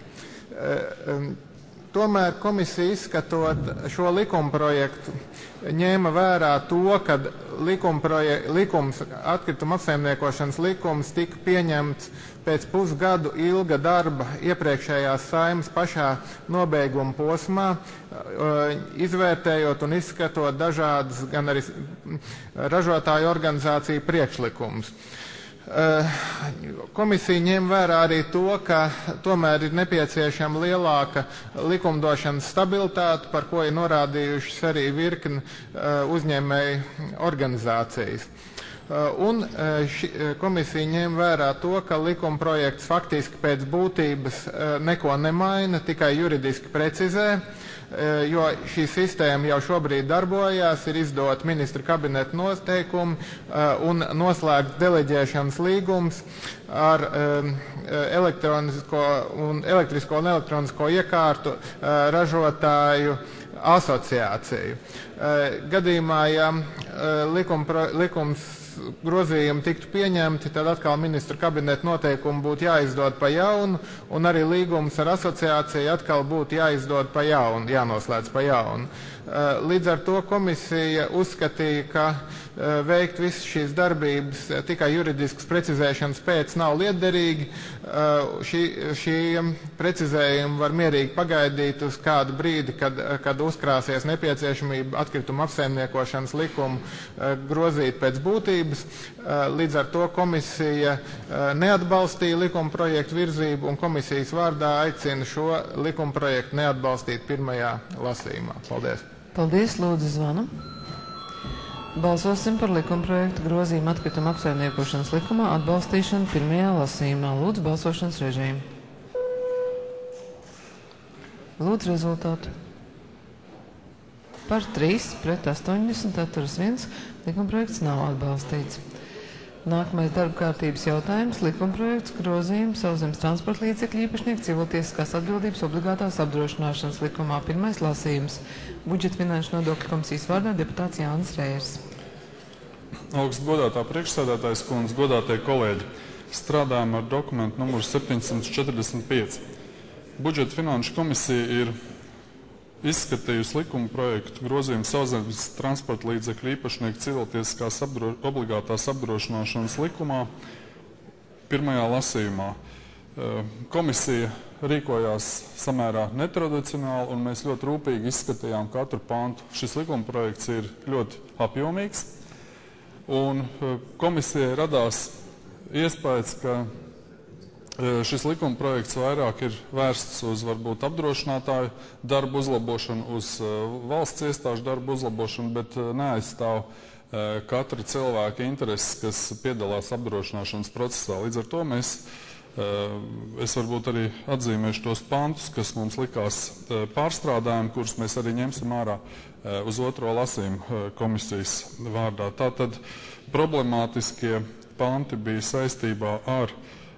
Tomēr komisija izskatot šo likumprojektu ņēma vērā to, ka likums, atkrituma apsaimniekošanas likums tika pieņemts pēc pusgadu ilga darba iepriekšējās Saeimas pašā nobeiguma posmā, izvērtējot un izskatot dažādas gan arī ražotāju organizāciju priekšlikumus. Komisija ņem vērā arī to, ka tomēr ir nepieciešama lielāka likumdošanas stabilitāte, par ko ir norādījušas arī virkni uzņēmēju organizācijas. Un komisija ņem vērā to, ka likumprojekts faktiski pēc būtības neko nemaina, tikai juridiski precizē, jo šī sistēma jau šobrīd darbojās, ir izdot ministra kabineta noteikumi un noslēgts deleģēšanas līgums ar elektrisko un elektronisko iekārtu ražotāju asociāciju. Gadījumā, ja likums grozījumi tiktu pieņemti, tad atkal ministra kabineta noteikumi būtu jāizdod pa jaunu, un arī līgums ar asociāciju atkal būtu jāizdod pa jaunu, jānoslēdz pa jaunu. Līdz ar to komisija uzskatīja, ka veikt visas šīs darbības tikai juridiskas precizēšanas pēc nav lietderīgi. Šie precizējumi var mierīgi pagaidīt uz kādu brīdi, kad uzkrāsies nepieciešamība atkrituma apsaimniekošanas likumu grozīt pēc būtības. Līdz ar to komisija neatbalstīja likuma projektu virzību, un komisijas vārdā aicina šo likuma projektu neatbalstīt pirmajā lasījumā. Paldies! Paldies, lūdzu, zvanu. Balsosim par likumprojektu grozījumu atkrituma apsaimniekošanas likumā atbalstīšanu pirmajā lasījumā. Lūdzu, balsošanas režīmu. Lūdzu, rezultātu. Par 3, pret 80, atturas 1. Likumprojekts nav atbalstīts. Nākamais darba kārtības jautājums - likumprojekts grozījums sauszemes transporta līdzekļu īpašnieku civiltiesiskās atbildības obligātās apdrošināšanas likumā. Pirmais lasījums - budžeta finanšu nodokļu komisijas vārdā deputāts Jānis Rējers. Augsts godātā priekšsēdētājs kundze, godātie kolēģi, strādājam ar dokumentu numuru 745. Budžeta finanšu komisija ir izskatījusi likuma projektu grozījumu sauszemes transporta līdzekļu īpašnieku civiltiesiskās obligātās apdrošināšanas likumā pirmajā lasījumā. Komisija rīkojās samērā netradicionāli, un mēs ļoti rūpīgi izskatījām katru pantu. Šis likuma projekts ir ļoti apjomīgs, un komisijai radās iespējas, ka šis likuma projekts vairāk ir vērsts uz varbūt apdrošinātāju darbu uzlabošanu, uz valsts iestāžu darbu uzlabošanu, bet neaizstāv katra cilvēka intereses, kas piedalās apdrošināšanas procesā. Līdz ar to es varbūt arī atzīmēšu tos pantus, kas mums likās pārstrādājumi, kurus mēs arī ņemsim ārā uz otro lasījumu komisijas vārdā. Tātad problemātiskie panti bija saistībā ar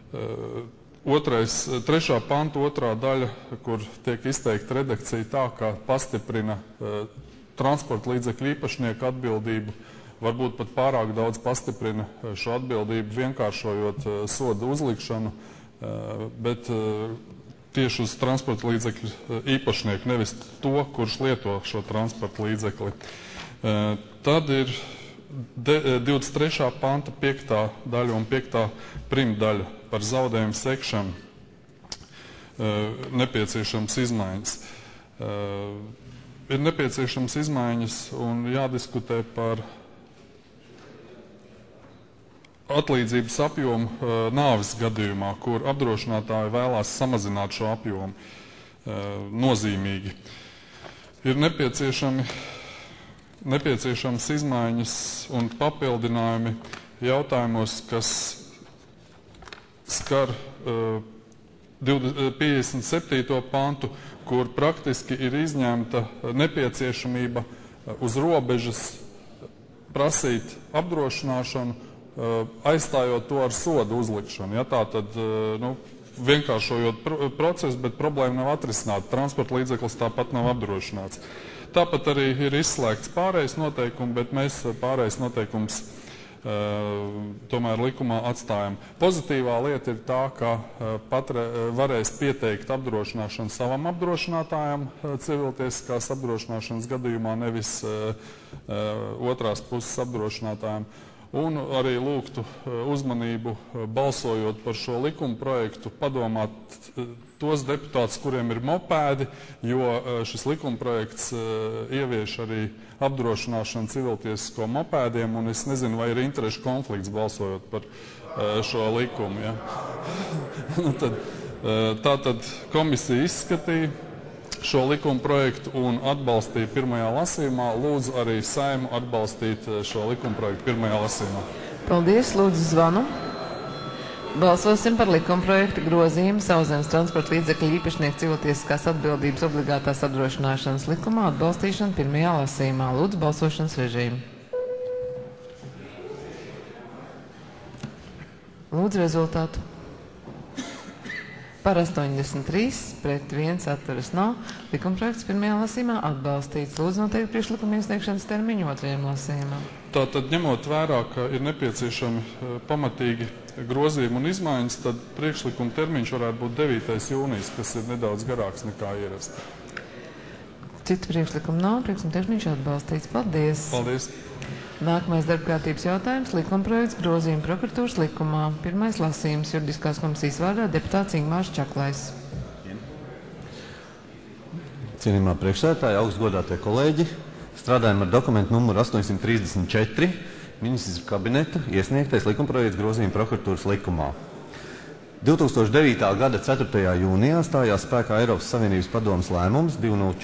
3. panta 2. daļa, kur tiek izteikta redakcija tā, ka pastiprina transporta līdzekļu īpašnieku atbildību, varbūt pat pārāk daudz pastiprina šo atbildību, vienkāršojot sodu uzlikšanu, bet tieši uz transporta līdzekļu īpašnieku, nevis to, kurš lieto šo transporta līdzekli. Tad ir 23. panta 5. daļa un 5. primdaļa par zaudējumu sekšanu nepieciešams izmaiņas. Ir nepieciešams izmaiņas un jādiskutē par atlīdzības apjomu nāves gadījumā, kur apdrošinātāji vēlās samazināt šo apjomu nozīmīgi. Ir nepieciešams izmaiņas un papildinājumi jautājumos, kas skar 57. pantu, kur praktiski ir izņemta nepieciešamība uz robežas prasīt apdrošināšanu, aizstājot to ar sodu uzlikšanu. Ja, tā tad vienkāršojot procesu, bet problēma nav atrisināta. Transporta līdzeklis tāpat nav apdrošināts. Tāpat arī ir izslēgts pārējais noteikumi, bet mēs pārējais noteikums tomēr likumā atstājam. Pozitīvā lieta ir tā, ka varēs pieteikt apdrošināšanu savam apdrošinātājam civiltiesiskās apdrošināšanas gadījumā, nevis otrās puses apdrošinātājam. Un arī lūgtu uzmanību, balsojot par šo likuma projektu, padomāt tos deputātus, kuriem ir mopēdi, jo šis likuma projekts ievieš arī apdrošināšanu civiltiesisko mopēdiem, un es nezinu, vai ir interešu konflikts balsojot par šo likumu. Ja? Tātad komisija izskatīja šo likuma projektu un atbalstīja pirmajā lasījumā. Lūdzu arī Saeimu atbalstīt šo likuma projektu pirmajā lasījumā. Paldies, lūdzu zvanu. Balsosim par likuma projektu grozījumu sauszemes transporta līdzekļu īpašnieku civiltiesiskās atbildības obligātās apdrošināšanas likumā atbalstīšanu pirmajā lasījumā. Lūdzu balsošanas režīmu. Lūdzu rezultātu. Par 83, pret 1 atturas nav. Likumprojekts pirmajā lasījumā atbalstīts. Lūdzu noteikt priekšlikuma iesniegšanas termiņu otrajam lasījumam. Tātad, ņemot vērā, ka ir nepieciešami pamatīgi grozījumi un izmaiņas, tad priekšlikuma termiņš varētu būt 9. jūnijas, kas ir nedaudz garāks nekā ierasti. Citu priekšlikumu nav, priekšlikuma termiņš atbalstīts. Paldies! Paldies! Nākamais darbkārtības jautājums - likumprojekts grozījuma prokuratūras likumā. Pirmais lasījums juridiskās komisijas vārdā deputāts Ingmārs Čaklais. Cienījumā priekšsēdētāji, augstgodātie kolēģi, strādājam ar dokumentu numuru 834, ministrs kabineta iesniegtais likumprojekts grozījuma prokuratūras likumā. 2009. gada 4. jūnijā stājās spēkā Eiropas Savienības padomes lēmums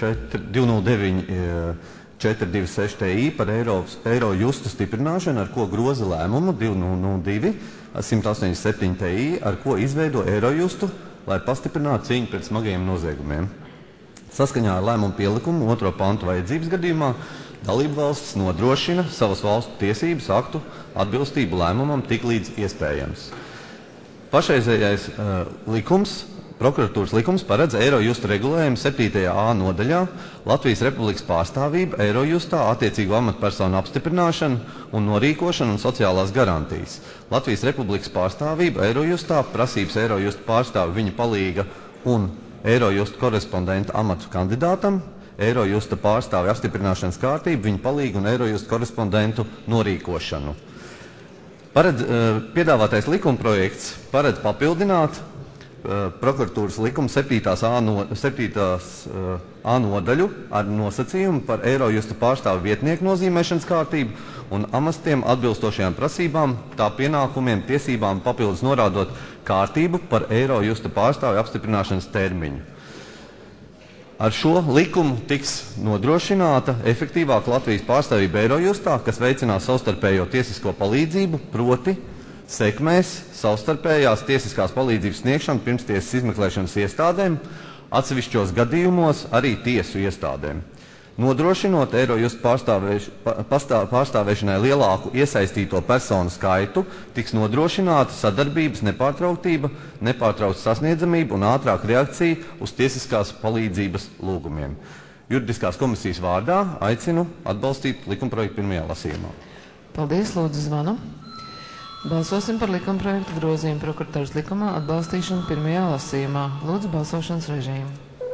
209/426 TI par Eirojustu stiprināšanu, ar ko groza lēmumu 2002/187 TI, ar ko izveido Eirojustu, lai pastiprinātu cīņu pret smagajiem noziegumiem. Saskaņā ar lēmumu pielikumu 2. pantu vajadzības gadījumā dalību valstis nodrošina savas valstu tiesības aktu atbilstību lēmumam tik līdz iespējams. Pašreizējais likums, prokuratūras likums, paredz Eirojusta regulējumu 7. A nodaļā Latvijas Republikas pārstāvību Eirojustā, attiecīgo amatpersonu apstiprināšanu un norīkošanu un sociālās garantijas. Latvijas Republikas pārstāvību Eirojustā, prasības Eirojusta pārstāvi viņa palīga un Eirojusta korespondenta amatu kandidātam, Eirojusta pārstāvi apstiprināšanas kārtību, viņa palīgu un Eirojusta korespondentu norīkošanu. Piedāvātais likumprojekts paredz papildināt prokuratūras likuma 7. A nodaļu ar nosacījumu par Eirojusta pārstāvu vietnieku nozīmēšanas kārtību un amatiem atbilstošajām prasībām, tā pienākumiem, tiesībām papildus norādot kārtību par Eirojusta pārstāvu apstiprināšanas termiņu. Ar šo likumu tiks nodrošināta efektīvāka Latvijas pārstāvība Eirojustā, kas veicinās savstarpējo tiesisko palīdzību, proti sekmēs savstarpējās tiesiskās palīdzības sniegšanu pirmstiesas izmeklēšanas iestādēm, atsevišķos gadījumos arī tiesu iestādēm. nodrošinot Eirojust pārstāvēšanai lielāku iesaistīto personu skaitu, tiks nodrošināta sadarbības nepārtrauktība, nepārtraukta sasniedzamība un ātrāka reakcija uz tiesiskās palīdzības lūgumiem. Juridiskās komisijas vārdā aicinu atbalstīt likumprojektu pirmajā lasījumā. Paldies, lūdzu zvanu. Balsosim par likumprojektu grozījumu prokuratūras likumā atbalstīšanu pirmajā lasījumā. Lūdzu balsošanas režīmu.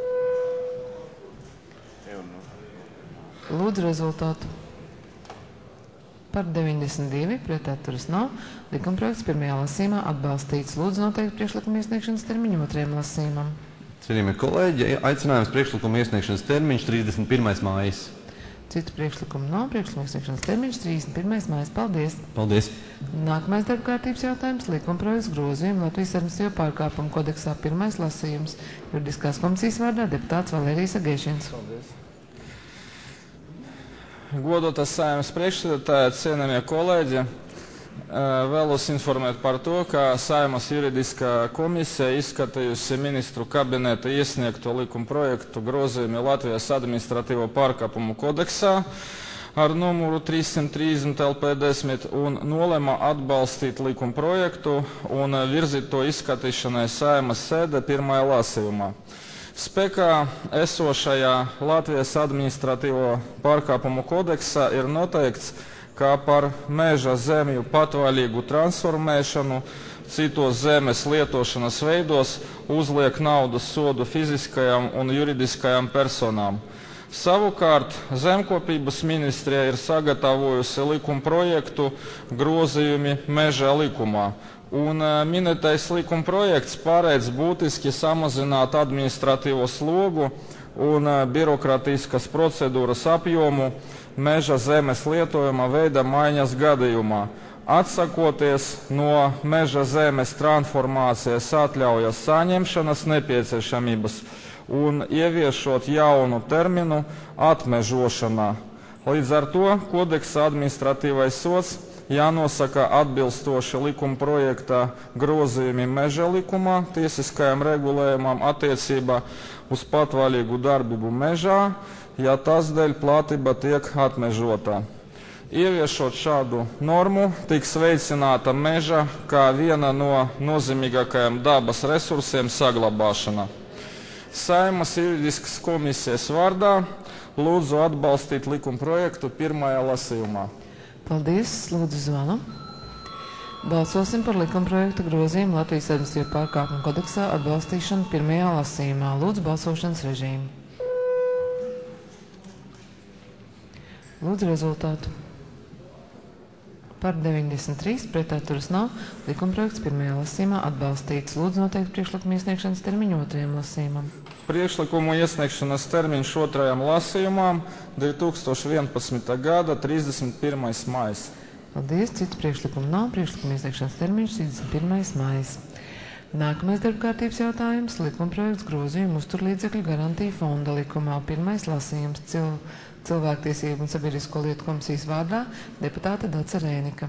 Lūdzu rezultātu. Par 92, pret atturas nav. Likumprojekts pirmajā lasījumā atbalstīts. Lūdzu noteikt priekšlikumu iesniegšanas termiņu otrajam lasījumam. Cienījamie kolēģi, aicinājums priekšlikumu iesniegšanas termiņš 31. mājas. Citu priekšlikumu nav. Priekšlikumu iesniegšanas termiņš 31. mājas. Paldies. Paldies. Nākamais darbkārtības jautājums. Likumprojekts grozījumu Latvijas administratīvo pārkāpumu kodeksā pirmais lasījums. Juridiskās komisijas vārdā deputāts Valērijas Agēšins. Paldies. Godotas Saeimas priekšsēdētāji, cienījamie kolēģi, vēlos informēt par to, ka Saeimas juridiskā komisija izskatījusi ministru kabineta iesniegto likuma projektu grozījumu Latvijas administratīvo pārkāpumu kodeksā ar numuru 330 LP10 un nolēma atbalstīt likuma projektu un virzīt to izskatīšanai Saeimas sēdē pirmajā lasījumā. Spēkā esošajā Latvijas administratīvo pārkāpumu kodeksā ir noteikts, ka par meža zemju patvaļīgu transformēšanu citos zemes lietošanas veidos uzliek naudas sodu fiziskajām un juridiskajām personām. Savukārt, Zemkopības ministrija ir sagatavojusi likuma projektu grozījumi meža likumā. Un minētais likuma projekts paredz būtiski samazināt administratīvo slogu un birokrātiskas procedūras apjomu meža zemes lietojuma veida maiņas gadījumā, atsakoties no meža zemes transformācijas atļaujas saņemšanas nepieciešamības un ieviešot jaunu terminu atmežošanā. Līdz ar to kodeksa administratīvais sods jānosaka atbilstoši likuma projektā grozījumi meža likumā, tiesiskajam regulējumam attiecībā uz patvaļīgu darbību mežā, ja tas dēļ platība tiek atmežota. Ieviešot šādu normu, tiks veicināta meža kā viena no nozīmīgākajiem dabas resursiem saglabāšana. Saeimas juridiskas komisijas vārdā lūdzu atbalstīt likuma projektu pirmajā lasījumā. Paldies, lūdzu zvanu. Balsosim par likumprojektu grozījumu Latvijas administratīvo pārkāpumu kodeksā atbalstīšanu pirmajā lasījumā. Lūdzu balsošanas režīmu. Lūdzu rezultātu. Par 93, pret atturas nav. Likumprojekts pirmajā lasījumā atbalstīts. Lūdzu noteikt priekšlikumu iesniegšanas termiņu otrajam lasījumam. Priekšlikumu iesniegšanas termiņš otrajam lasījumam 2011. gada 31. maijs. Paldies, citu priekšlikumu nav. Priekšlikumu iesniegšanas termiņš 31. maijs. Nākamais darbkārtības jautājums - likumprojekts grozījumu uzturlīdzekļu garantiju fonda likumā. Pirmais lasījums Cilvēktiesību un sabiedrisko lietu komisijas vārdā deputāte Dace Rēnika.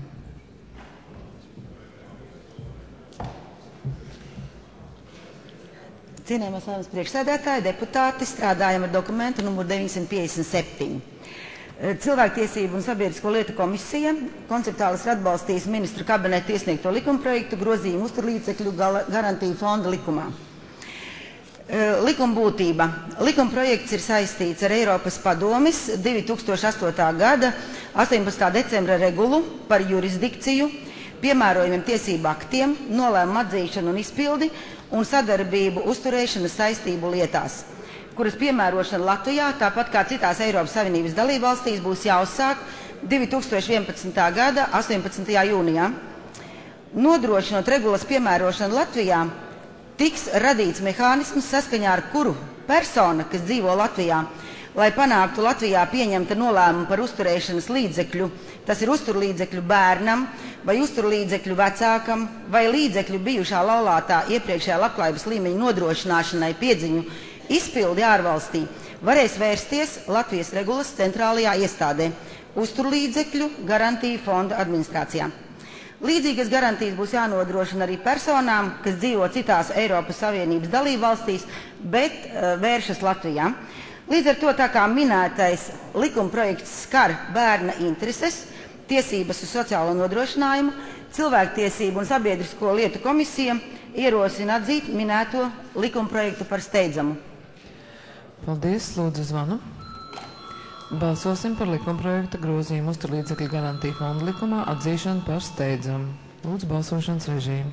Cienījamā Saeimas priekšsēdētāji, deputāti, strādājam ar dokumentu numuru 957. Cilvēktiesību un sabiedrisko lietu komisija konceptuāli ir atbalstījusi ministru kabineta iesniegto likumprojektu grozījumu uzturlīdzekļu garantiju fonda likumā. Likuma būtība. Likuma projekts ir saistīts ar Eiropas padomes 2008. gada 18. decembra regulu par jurisdikciju, piemērojumiem tiesību aktiem, nolēmumu atzīšanu un izpildi un sadarbību uzturēšanas saistību lietās, kuras piemērošana Latvijā, tāpat kā citās Eiropas Savienības dalībvalstīs, būs jāuzsāk 2011. gada 18. jūnijā. Nodrošinot regulas piemērošanu Latvijā, tiks radīts mehānisms, saskaņā ar kuru persona, kas dzīvo Latvijā, lai panāktu Latvijā pieņemta nolēmumu par uzturēšanas līdzekļu, tas ir uzturlīdzekļu bērnam vai uzturlīdzekļu vecākam vai līdzekļu bijušā laulātā iepriekšējā labklājības līmeņa nodrošināšanai piedziņu izpildi ārvalstī, varēs vērsties Latvijas regulas centrālajā iestādē uzturlīdzekļu garantiju fonda administrācijā. Līdzīgas garantijas būs jānodrošina arī personām, kas dzīvo citās Eiropas Savienības dalībvalstīs, bet vēršas Latvijā. Līdz ar to, tā kā minētais likumprojekts skar bērna intereses, tiesības uz sociālo nodrošinājumu, Cilvēktiesību un sabiedrisko lietu komisija ierosina atzīt minēto likumprojektu par steidzamu. Paldies, lūdzu zvanu. Balsosim par likumprojekta grozījumu uzturlīdzekļu garantiju fonda likumā atzīšanu par steidzamu. Lūdzu balsošanas režīmu.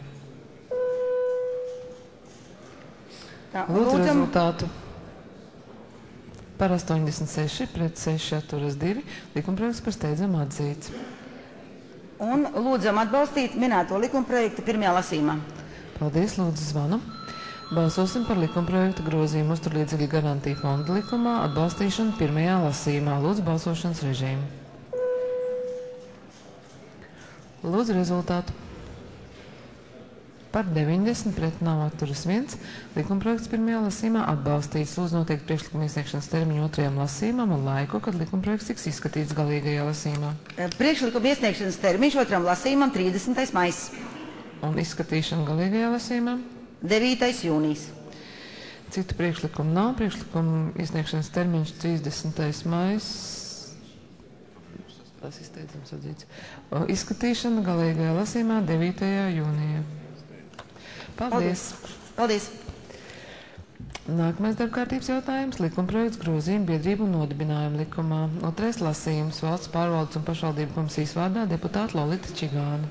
Lūdzu rezultātu. Par 86 pret 6 atturas 2. Likumprojekts par steidzamu atzīts. Un lūdzam atbalstīt minēto likumprojektu pirmajā lasījumā. Paldies, lūdzu zvanu. Balsosim par likumprojektu grozījumu uzturlīdzekļu garantiju fonda likumā atbalstīšanu pirmajā lasījumā. Lūdzu balsošanas režīmu. Lūdzu rezultātu. Par 90 pret nav atturas 1. Likumprojekts pirmajā lasījumā atbalstīts. Lūdzu noteikt priekšlikuma iesniegšanas termiņu otrajam lasījumam un laiku, kad likumprojekts tiks izskatīts galīgajā lasījumā. Priekšlikuma iesniegšanas termiņš otram lasījumam 30. maijs. Un izskatīšana galīgajā lasījumā? 9. jūnijas. Citu priekšlikumu nav. Priekšlikuma iesniegšanas termiņš 30. maijs. Tas izteicams atzīts. Izskatīšana galīgajā lasījumā 9. jūnijā. Paldies. Paldies. Nākamais darbkārtības jautājums - likumprojekts grozījuma biedrību un nodibinājumu likumā. Otrais lasījums - Valsts pārvaldes un pašvaldību komisijas vārdā deputāta Lolita Čigāne.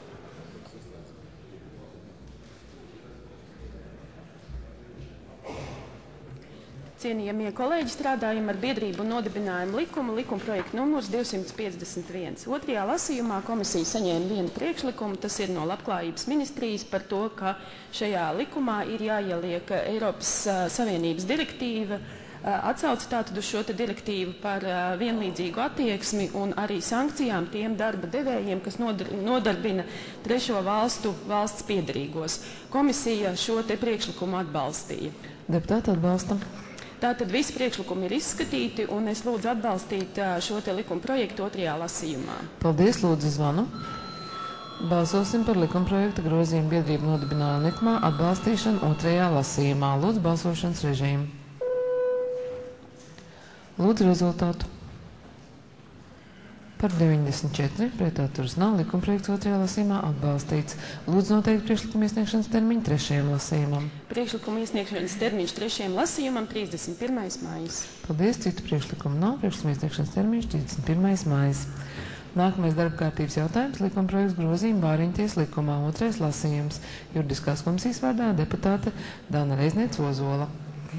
Cienījamie kolēģi, strādājam ar biedrību un nodibinājumu likumu, likumprojektu numurs 251. Otrajā lasījumā komisija saņēma vienu priekšlikumu, tas ir no Labklājības ministrijas par to, ka šajā likumā ir jāieliek Eiropas Savienības direktīva, atsauc tātad uz šo direktīvu par vienlīdzīgu attieksmi un arī sankcijām tiem darba devējiem, kas nodarbina trešo valstu valsts piederīgos. Komisija šo priekšlikumu atbalstīja. Deputāti atbalstam. Tātad visi priekšlikumi ir izskatīti, un es lūdzu atbalstīt šo likuma projektu otrajā lasījumā. Paldies, lūdzu zvanu. Balsosim par likumprojekta grozījumu biedrību nodibinājumu likumā atbalstīšanu otrajā lasījumā. Lūdzu balsošanas režīmu. Lūdzu rezultātu. Par 94 pret atturas nav. Likumprojekts otrajā lasījumā atbalstīts. Lūdzu noteikt priekšlikuma iesniegšanas termiņu trešajam lasījumam. Priekšlikuma iesniegšanas termiņš trešajam lasījumam 31. maijs. Paldies, citu priekšlikumu nav. Priekšlikuma iesniegšanas termiņš 31. maijs. Nākamais darbkārtības jautājums - likumprojekts grozījuma Bāriņties likumā. Otrais lasījums - juridiskās komisijas vārdā deputāte Dana Reizniec-Ozola.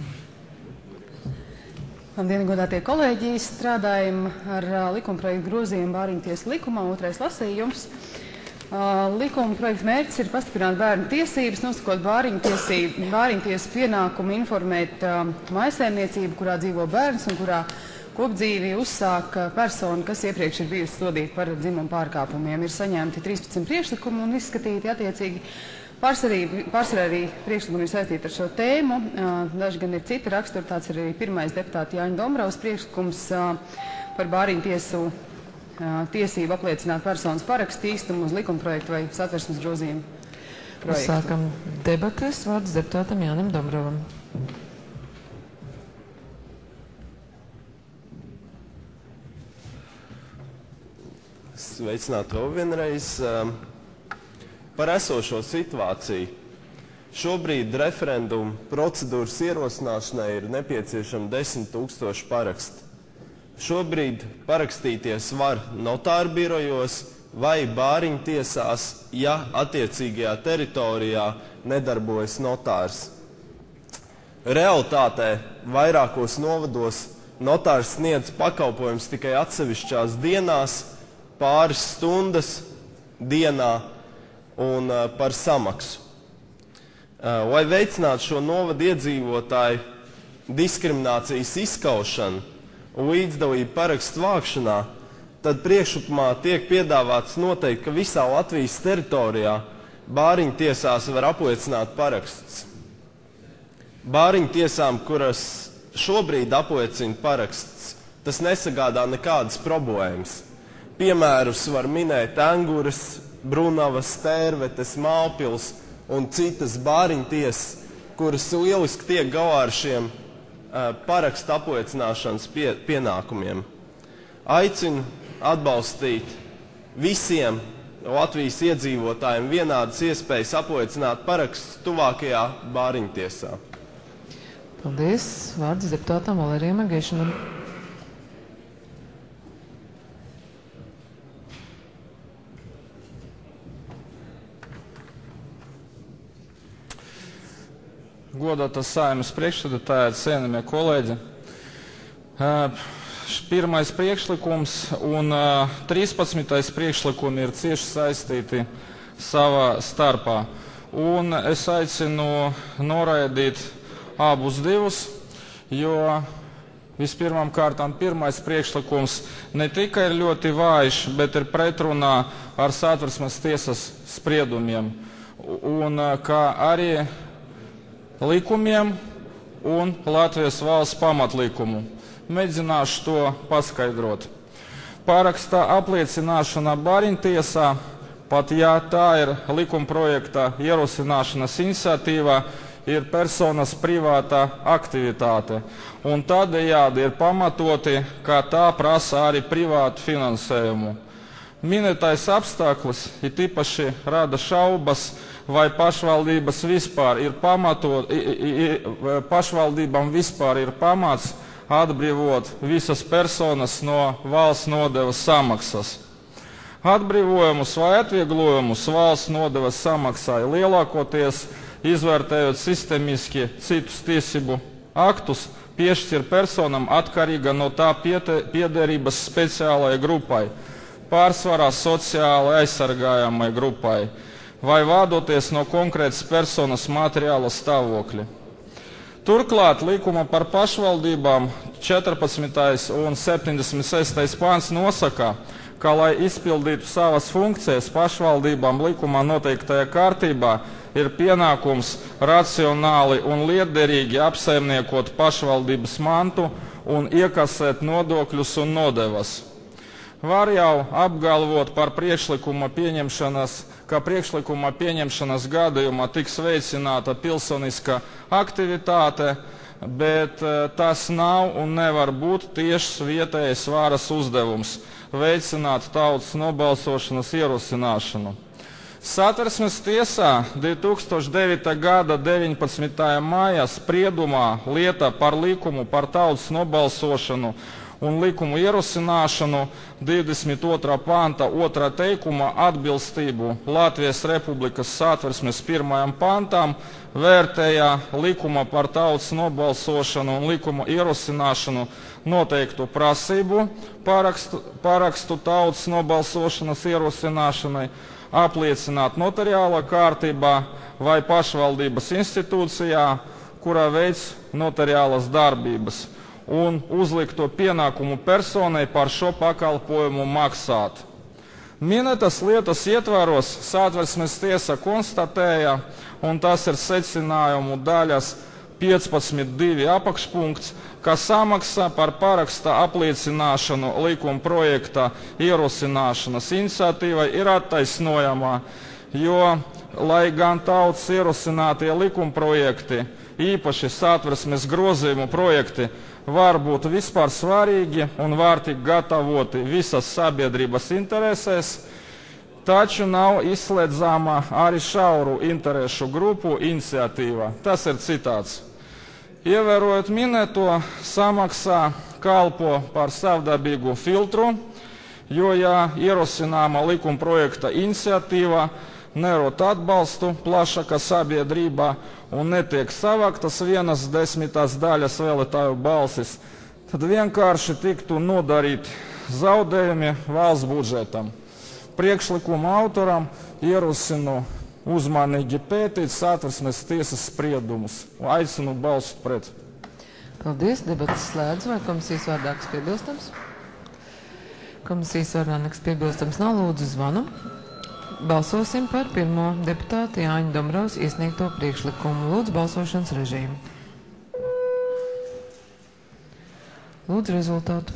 Labdien, godātie kolēģi! Strādājam ar likumprojektu grozījumu Bāriņties likumā, otrais lasījums. Likuma projekta mērķis ir pastiprināt bērnu tiesības, nosakot Bāriņtiesu pienākumu informēt mājsaimniecību, kurā dzīvo bērns un kurā kopdzīvi uzsāk persona, kas iepriekš ir bijusi sodīta par dzimumu pārkāpumiem. Ir saņemti 13 priekšlikumi un izskatīti attiecīgi. Pārsvarā arī priekšlikumi ir saistīti ar šo tēmu. Daži gan ir citi raksturi, tāds ir arī pirmais deputāta Jāņa Dombrovs priekšlikums par Bāriņtiesu tiesību apliecināt personas parakstu īstumu uz likumprojektu vai satversmes grozījumu projektu. Sākam debates, vārds deputātam Jānim Dombrovam. Sveicināt vēl vienreiz. Par esošo situāciju. Šobrīd referendumu procedūras ierosināšanai ir nepieciešama 10 000 paraksti. Šobrīd parakstīties var notāru birojos vai Bāriņtiesās, ja attiecīgajā teritorijā nedarbojas notārs. Realitātē vairākos novados notārs sniedz pakalpojums tikai atsevišķās dienās, pāris stundas dienā un par samaksu. Lai veicinātu šo novadu iedzīvotāju diskriminācijas izskaušanu un līdzdalību parakstu vākšanā, tad priekšlikumā tiek piedāvāts noteikt, ka visā Latvijas teritorijā Bāriņtiesās var apliecināt parakstus. Bāriņtiesām, kuras šobrīd apliecina parakstus, tas nesagādā nekādas problēmas. Piemērus var minēt Enguras, Brunavas, Tērvetes, Mālpils un citas Bāriņtiesas, kuras lieliski tiek galā ar šiem parakstu apliecināšanas pienākumiem. Aicinu atbalstīt visiem Latvijas iedzīvotājiem vienādas iespējas apliecināt parakstus tuvākajā Bāriņtiesā. Paldies. Vārds deputātam Valērijam Agēšanam. Godātas Saeimas priekšsēdētāji, cienījamie kolēģi. Pirmais priekšlikums un 13. priekšlikumi ir cieši saistīti savā starpā. Un es aicinu noraidīt abus divus, jo vispirmām kārtām pirmais priekšlikums ne tikai ir ļoti vājš, bet ir pretrunā ar Satversmes tiesas spriedumiem, un kā arī likumiem un Latvijas valsts pamatlikumu. Mēģināšu to paskaidrot. Paraksta apliecināšana Bāriņtiesā, pat ja tā ir likumprojekta ierosināšanas iniciatīva, ir personas privāta aktivitāte, un tādējādi ir pamatoti, ka tā prasa arī privātu finansējumu. Minētais apstākļus it īpaši rada šaubas, vai pašvaldības vispār ir pašvaldībām vispār ir pamats atbrīvot visas personas no valsts nodevas samaksas. Atbrīvojumus vai atvieglojumus valsts nodevas samaksāja lielākoties izvērtējot sistemiski citus tiesību aktus, piešķir personam atkarīga no tā piederības speciālajai grupai, pārsvarā sociāli aizsargājamai grupai, vai vādoties no konkrētas personas materiāla stāvokļa. Turklāt likuma par pašvaldībām 14. un 76. pāns nosaka, ka, lai izpildītu savas funkcijas pašvaldībām likumā noteiktajā kārtībā, ir pienākums racionāli un lietderīgi apsaimniekot pašvaldības mantu un iekasēt nodokļus un nodevas. Var jau apgalvot par priekšlikuma pieņemšanas gadījumā tiks veicināta pilsoniska aktivitāte, bet tas nav un nevar būt tiešs vietējas varas uzdevums veicināt tautas nobalsošanas ierosināšanu. Satversmes tiesā 2009. gada 19. maijā spriedumā lieta par likumu par tautas nobalsošanu un likumu ierosināšanu 22. panta 2. teikuma atbilstību Latvijas Republikas Satversmes 1. pantam vērtēja likuma par tautas nobalsošanu un likuma ierosināšanu noteiktu prasību parakstu tautas nobalsošanas ierosināšanai apliecināt notariālā kārtībā vai pašvaldības institūcijā, kurā veids notariālas darbības, un uzlikt to pienākumu personai par šo pakalpojumu maksāt. Minētas lietas ietvaros Satversmes tiesa konstatēja, un tas ir secinājumu daļas 15.2 apakšpunkts, ka samaksa par paraksta apliecināšanu likuma projekta ierosināšanas iniciatīvai ir attaisnojama, jo, lai gan tautas ierosinātie likuma projekti, īpaši Satversmes grozījumu projekti, var būt vispār svarīgi un var tikt gatavoti visas sabiedrības interesēs, taču nav izslēdzama arī šauru interešu grupu iniciatīva. Tas ir citāts. Ievērojot minēto, samaksa kalpo par savdabīgu filtru, jo, ja ierosināma likuma projekta iniciatīva nerot atbalstu plašākā sabiedrībā un netiek savāktas 1/10 daļas vēlētāju balsis, tad vienkārši tiktu nodarīti zaudējumi valsts budžetam. Priekšlikuma autoram ierosinu uzmanīgi pētīt Satversmes tiesas spriedumus. Aicinu balsot pret. Paldies. Debatas slēdz. Vai komisijas vārdā kas piebilstams? Komisijas vārdā nekas piebilstams nav. Lūdzu zvanu. Balsosim par pirmo deputātu Jāņa Dombrovs iesniegto priekšlikumu. Lūdzu balsošanas režīmu. Lūdzu rezultātu.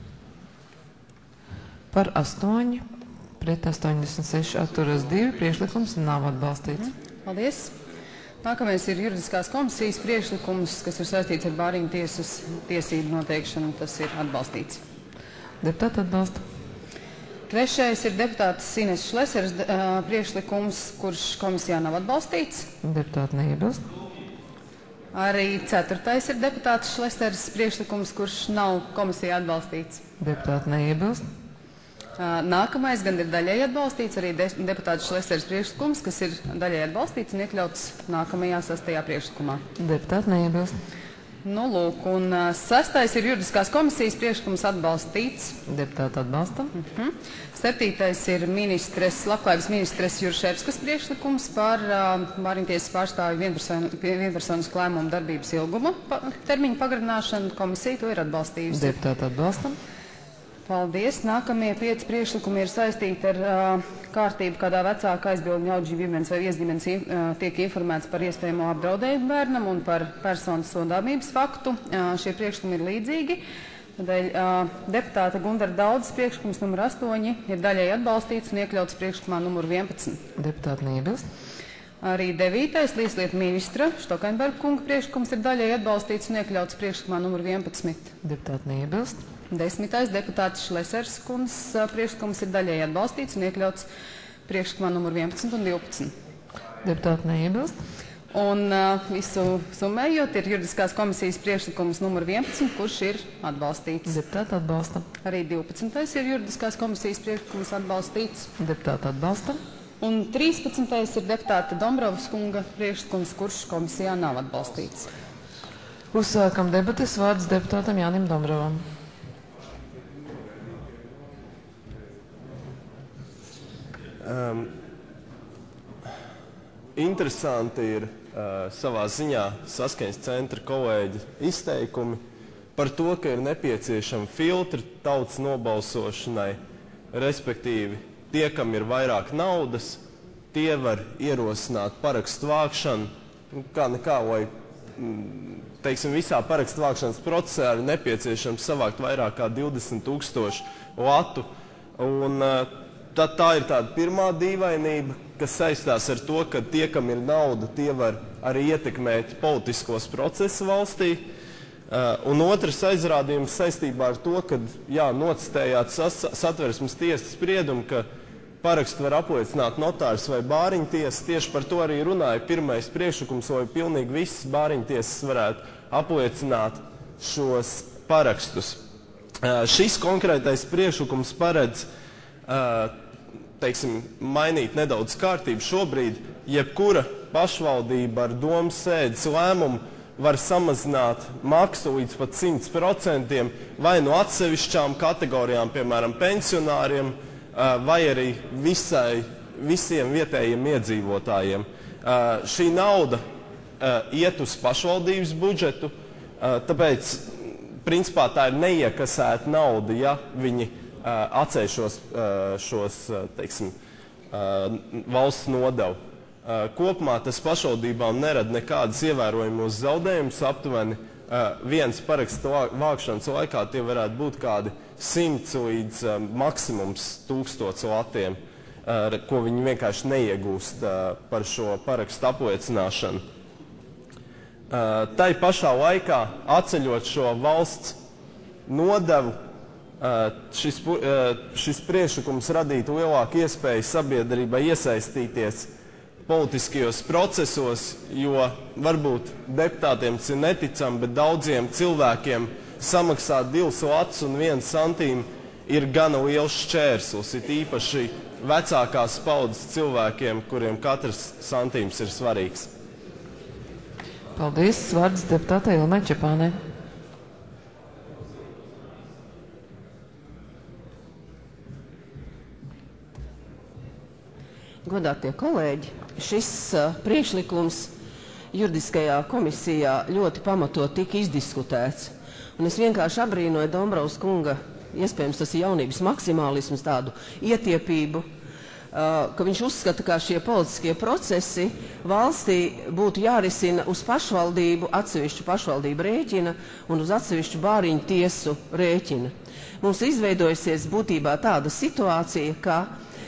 Par 8, pret 86 atturas 2. Priekšlikums nav atbalstīts. Paldies. Nākamais ir juridiskās komisijas priekšlikums, kas ir saistīts ar bāriņu tiesas tiesību noteikšanu. Tas ir atbalstīts. Deputāti atbalsta. Trešais ir deputātes Ines Šleseras priekšlikums, kurš komisijā nav atbalstīts. Deputāti neiebilst. Arī ceturtais ir deputātes Šleseras priekšlikums, kurš nav komisijā atbalstīts. Deputāti neiebilst. Nākamais gan ir daļēji atbalstīts, arī deputātes Šleseras priekšlikums, kas ir daļēji atbalstīts un iekļauts nākamajā 6. priekšlikumā. Deputāti neiebilst. Nu, lūk, un 6. ir juridiskās komisijas priekšlikums atbalstīts. Deputāti atbalsta. 7. ir labklājības ministres Jurševskas priekšlikums par bāriņtiesas pārstāvju vienpersonisku lēmumu darbības ilgumu termiņu pagarināšanu. Komisija to ir atbalstījusi. Deputāti atbalsta. Paldies. Nākamie 5 priekšlikumi ir saistīti ar kārtību, kādā vecāka aizbildņa audžu ģimenes vai viesģimenes tiek informēts par iespējamo apdraudējumu bērnam un par personas sodāmības faktu. Šie priekšlikumi ir līdzīgi. Tādēļ deputāta Gundara Daudzes priekšlikums numur 8 ir daļēji atbalstīts un iekļauts priekšlikumā numur 11. Deputāti neiebilst. Arī 9. Lieslietu ministra Štokainberga kunga priekšlikums ir daļēji atbalstīts un iekļauts priekšlikumā numur 11. Deputāti neiebilst. 10. deputātes Šleseras kundzes priekšlikums ir daļēji atbalstīts un iekļauts priekšlikumā numur 11 un 12. Deputāti neiebilst. Un visu summējot ir juridiskās komisijas priekšlikums numur 11, kurš ir atbalstīts. Deputāti atbalsta. Arī 12. ir juridiskās komisijas priekšlikums atbalstīts. Deputāti atbalsta. Un 13. ir deputāta Dombrovas kunga priekšlikums, kurš komisijā nav atbalstīts. Uzsākam debates. Vārds deputātam Jānim Dombrovam. Interesanti ir savā ziņā saskaņas centra kolēģi izteikumi par to, ka ir nepieciešami filtri tautas nobalsošanai, respektīvi tie, kam ir vairāk naudas, tie var ierosināt parakstu vākšanu, kā nekā, lai, teiksim, visā parakstu vākšanas procesā ir nepieciešams savākt vairāk kā 20,000 latu, un tā ir tāda pirmā dīvainība, kas saistās ar to, ka tie, kam ir nauda, tie var arī ietekmēt politiskos procesus valstī. Un otrs aizrādījums saistībā ar to, ka nocitējāt satversmes tiesas spriedumu, ka parakstu var apliecināt notārs vai bāriņtiesas. Tieši par to arī runāja pirmais priekšlikums, lai pilnīgi visas bāriņtiesas varētu apliecināt šos parakstus. Šis konkrētais priekšlikums paredz mainīt nedaudz kārtību. Šobrīd jebkura pašvaldība ar domas sēdes lēmumu var samazināt maksu līdz pat 100% vai no atsevišķām kategorijām, piemēram, pensionāriem, vai arī visiem vietējiem iedzīvotājiem. Šī nauda iet uz pašvaldības budžetu, tāpēc, principā, tā ir neiekasēta nauda, ja viņi atceļ šos valsts nodevu. Kopumā tas pašvaldībām nerada nekādas ievērojamos zaudējumus. Aptuveni viens parakstu vākšanas laikā tie varētu būt kādi 100 līdz maksimums 1000 latiem, ko viņi vienkārši neiegūst par šo parakstu apliecināšanu. Tai pašā laikā, atceļot šo valsts nodevu, šis priekšlikums radītu lielāku iespēju sabiedrībai iesaistīties politiskajos procesos, jo varbūt deputātiem tas ir neticami, bet daudziem cilvēkiem samaksāt 2 latus un 1 centīmu ir gana liels šķērslis, it īpaši vecākās paudzes cilvēkiem, kuriem katrs centīms ir svarīgs. Paldies. Vārds deputātei Ilmai Čepānei. Godātie kolēģi, šis priekšlikums juridiskajā komisijā ļoti pamatot tika izdiskutēts. Un es vienkārši abrīnoju Dombrovas kunga, iespējams tas ir jaunības maksimālisms, tādu ietiepību, ka viņš uzskata, ka šie politiskie procesi valstī būtu jārisina uz pašvaldību, atsevišķu pašvaldību rēķina un uz atsevišķu bāriņu tiesu rēķina. Mums izveidojusies būtībā tāda situācija, ka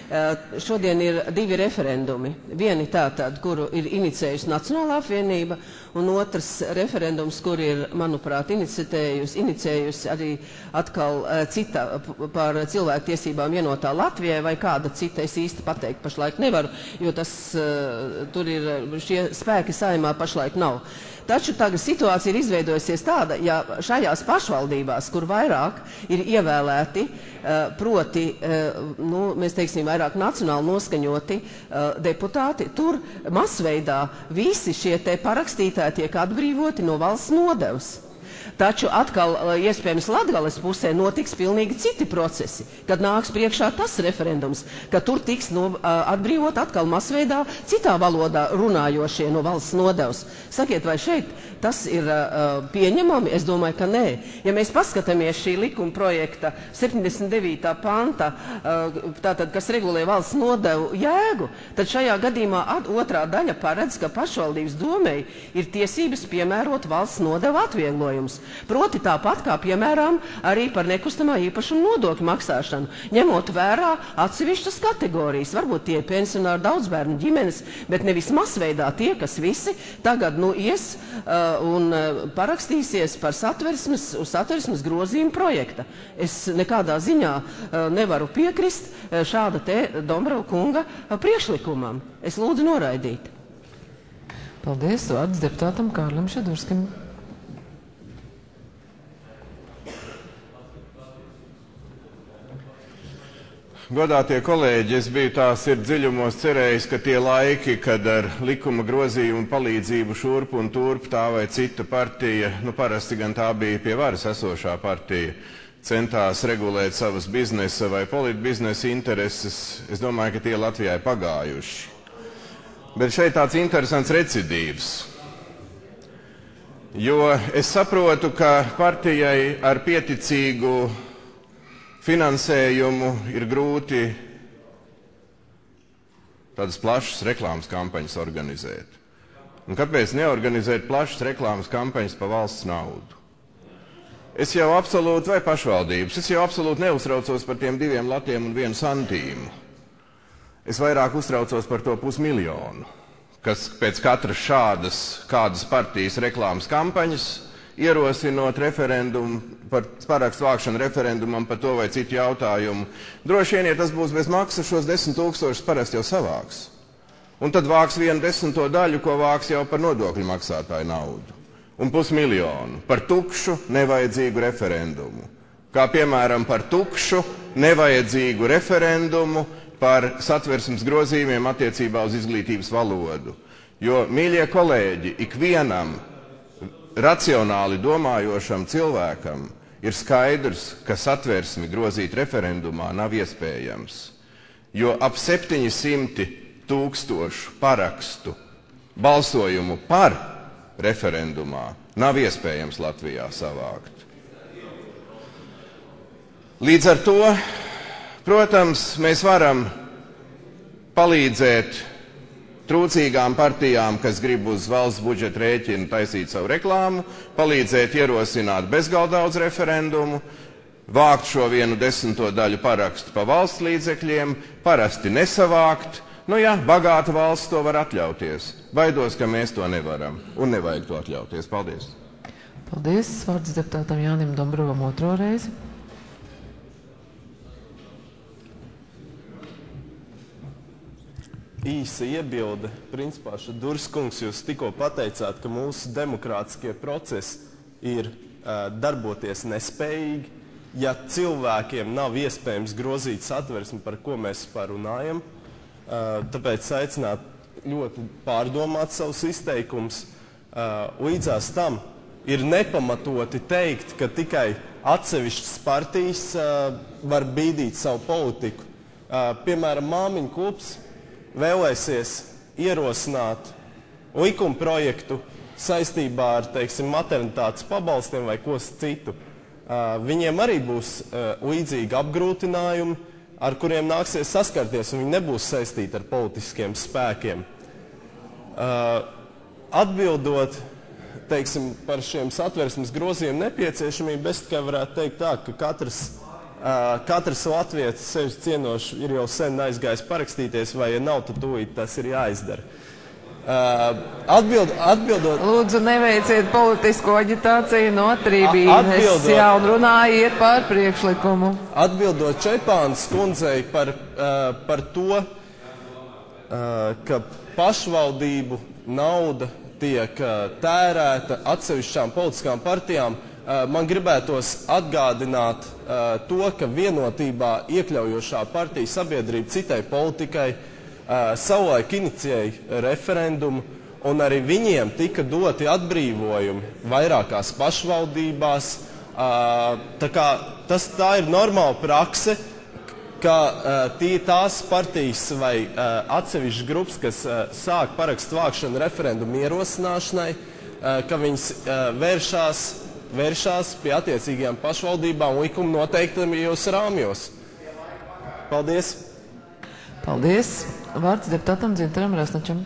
Šodien ir 2 referendumi. Vieni tātad, kuru ir inicējusi Nacionālā apvienība, un otrs referendums, kur ir, manuprāt, inicējusi arī atkal cita par cilvēktiesībām vienotā Latvijai, vai kāda cita, es īsti pateikt pašlaik nevaru, jo tas tur ir, šie spēki Saeimā pašlaik nav. Taču tagad situācija ir izveidojusies tāda, ja šajās pašvaldībās, kur vairāk ir ievēlēti, proti, mēs teiksim, vairāk nacionāli noskaņoti deputāti, tur masveidā visi šie te parakstītāji tiek atbrīvoti no valsts nodevas. Taču atkal, iespējams, Latgales pusē notiks pilnīgi citi procesi, kad nāks priekšā tas referendums, ka tur tiks atbrīvot atkal masveidā citā valodā runājošie no valsts nodevas. Sakiet, vai šeit tas ir pieņemami? Es domāju, ka nē. Ja mēs paskatāmies šī likuma projekta 79. panta, tātad, kas regulē valsts nodevu jēgu, tad šajā gadījumā otrā daļa paredz, ka pašvaldības domei ir tiesības piemērot valsts nodevu atvieglojumus. Proti tāpat kā, piemēram, arī par nekustamā īpašuma nodokļu maksāšanu, ņemot vērā atsevišķas kategorijas. Varbūt tie ir pensionāri, daudzbērnu ģimenes, bet nevis masveidā tie, kas visi tagad ies un parakstīsies par satversmes grozījumu projekta. Es nekādā ziņā nevaru piekrist šāda te Dombrava kunga priekšlikumam. Es lūdzu noraidīt. Paldies, vārds deputātam Kārlim Šedurskim. Godātie kolēģi, es biju tā sirds dziļumos cerējis, ka tie laiki, kad ar likuma grozījumu palīdzību šurp un turp tā vai cita partija, parasti gan tā bija pie varas esošā partija, centās regulēt savas biznesa vai politbiznesa intereses, es domāju, ka tie Latvijai pagājuši. Bet šeit tāds interesants recidīvs, jo es saprotu, ka partijai ar pieticīgu finansējumu ir grūti tādas plašas reklāmas kampaņas organizēt. Un kāpēc neorganizēt plašas reklāmas kampaņas pa valsts naudu? Es jau absolūti, vai pašvaldības, es jau absolūti neuztraucos par tiem 2 latiem un 1 santīmu. Es vairāk uztraucos par to 500 000, kas pēc katras šādas kādas partijas reklāmas kampaņas ierosinot referendumu par parakstu vākšanu referendumam par to vai citu jautājumu. Droši vien, ja tas būs bez maksas, šos 10 000 parasti jau savāks. Un tad vāks 1/10 daļu, ko vāks jau par nodokļu maksātāju naudu. Un 500 000 par tukšu, nevajadzīgu referendumu. Kā piemēram par tukšu, nevajadzīgu referendumu par satversmes grozījumiem attiecībā uz izglītības valodu. Jo, mīļie kolēģi, ikvienam racionāli domājošam cilvēkam ir skaidrs, ka satversmi grozīt referendumā nav iespējams, jo ap 700 000 parakstu balsojumu par referendumā nav iespējams Latvijā savākt. Līdz ar to, protams, mēs varam palīdzēt trūcīgām partijām, kas grib uz valsts budžeta rēķina taisīt savu reklāmu, palīdzēt ierosināt bezgaldaudz referendumu, vākt šo 1/10 daļu parakstu pa valsts līdzekļiem, parasti nesavākt. Bagāta valsts to var atļauties. Baidos, ka mēs to nevaram un nevajag to atļauties. Paldies. Paldies. Vārds deputātam Jānim Dombravam otro reizi. Īsa iebilde. Principā, Šedurs kungs, jūs tikko pateicāt, ka mūsu demokrātiskie procesi ir darboties nespējīgi. Ja cilvēkiem nav iespējams grozīt satversmi, par ko mēs runājam, tāpēc aicināt ļoti pārdomāt savus izteikumus. Līdzās tam ir nepamatoti teikt, ka tikai atsevišķas partijas var bīdīt savu politiku. Piemēram, Māmiņu klubs vēlēsies ierosināt likuma projektu saistībā ar, maternitātes pabalstiem vai ko citu. Viņiem arī būs līdzīgi apgrūtinājumi, ar kuriem nāksies saskarties, un viņi nebūs saistīti ar politiskiem spēkiem. Atbildot, par šiem satversmes grozījumu nepieciešamību, es tikai varētu teikt tā, ka katrs Katrs latvietis sevis cienošs ir jau sen aizgājis parakstīties, vai ja nav, tad tūlīt tas ir jāizdara. Atbildot... Lūdzu, neveiciet politisko aģitāciju no tribīnes, jā, un runājiet par priekšlikumu. Atbildot Čepānas kundzei par to, ka pašvaldību nauda tiek tērēta atsevišķām politiskām partijām, man gribētos atgādināt to, ka vienotībā iekļaujošā partija sabiedrība citai politikai savulaik inicijēja referendumu, un arī viņiem tika doti atbrīvojumi vairākās pašvaldībās. Tā ir normāla prakse, ka tās partijas vai atsevišķas grupas, kas sāk parakstu vākšanu referendumu ierosināšanai, ka viņas vēršās pie attiecīgajām pašvaldībām likuma noteiktajos rāmjos. Paldies! Paldies! Vārds deputātam Dzintaram Rasnačam.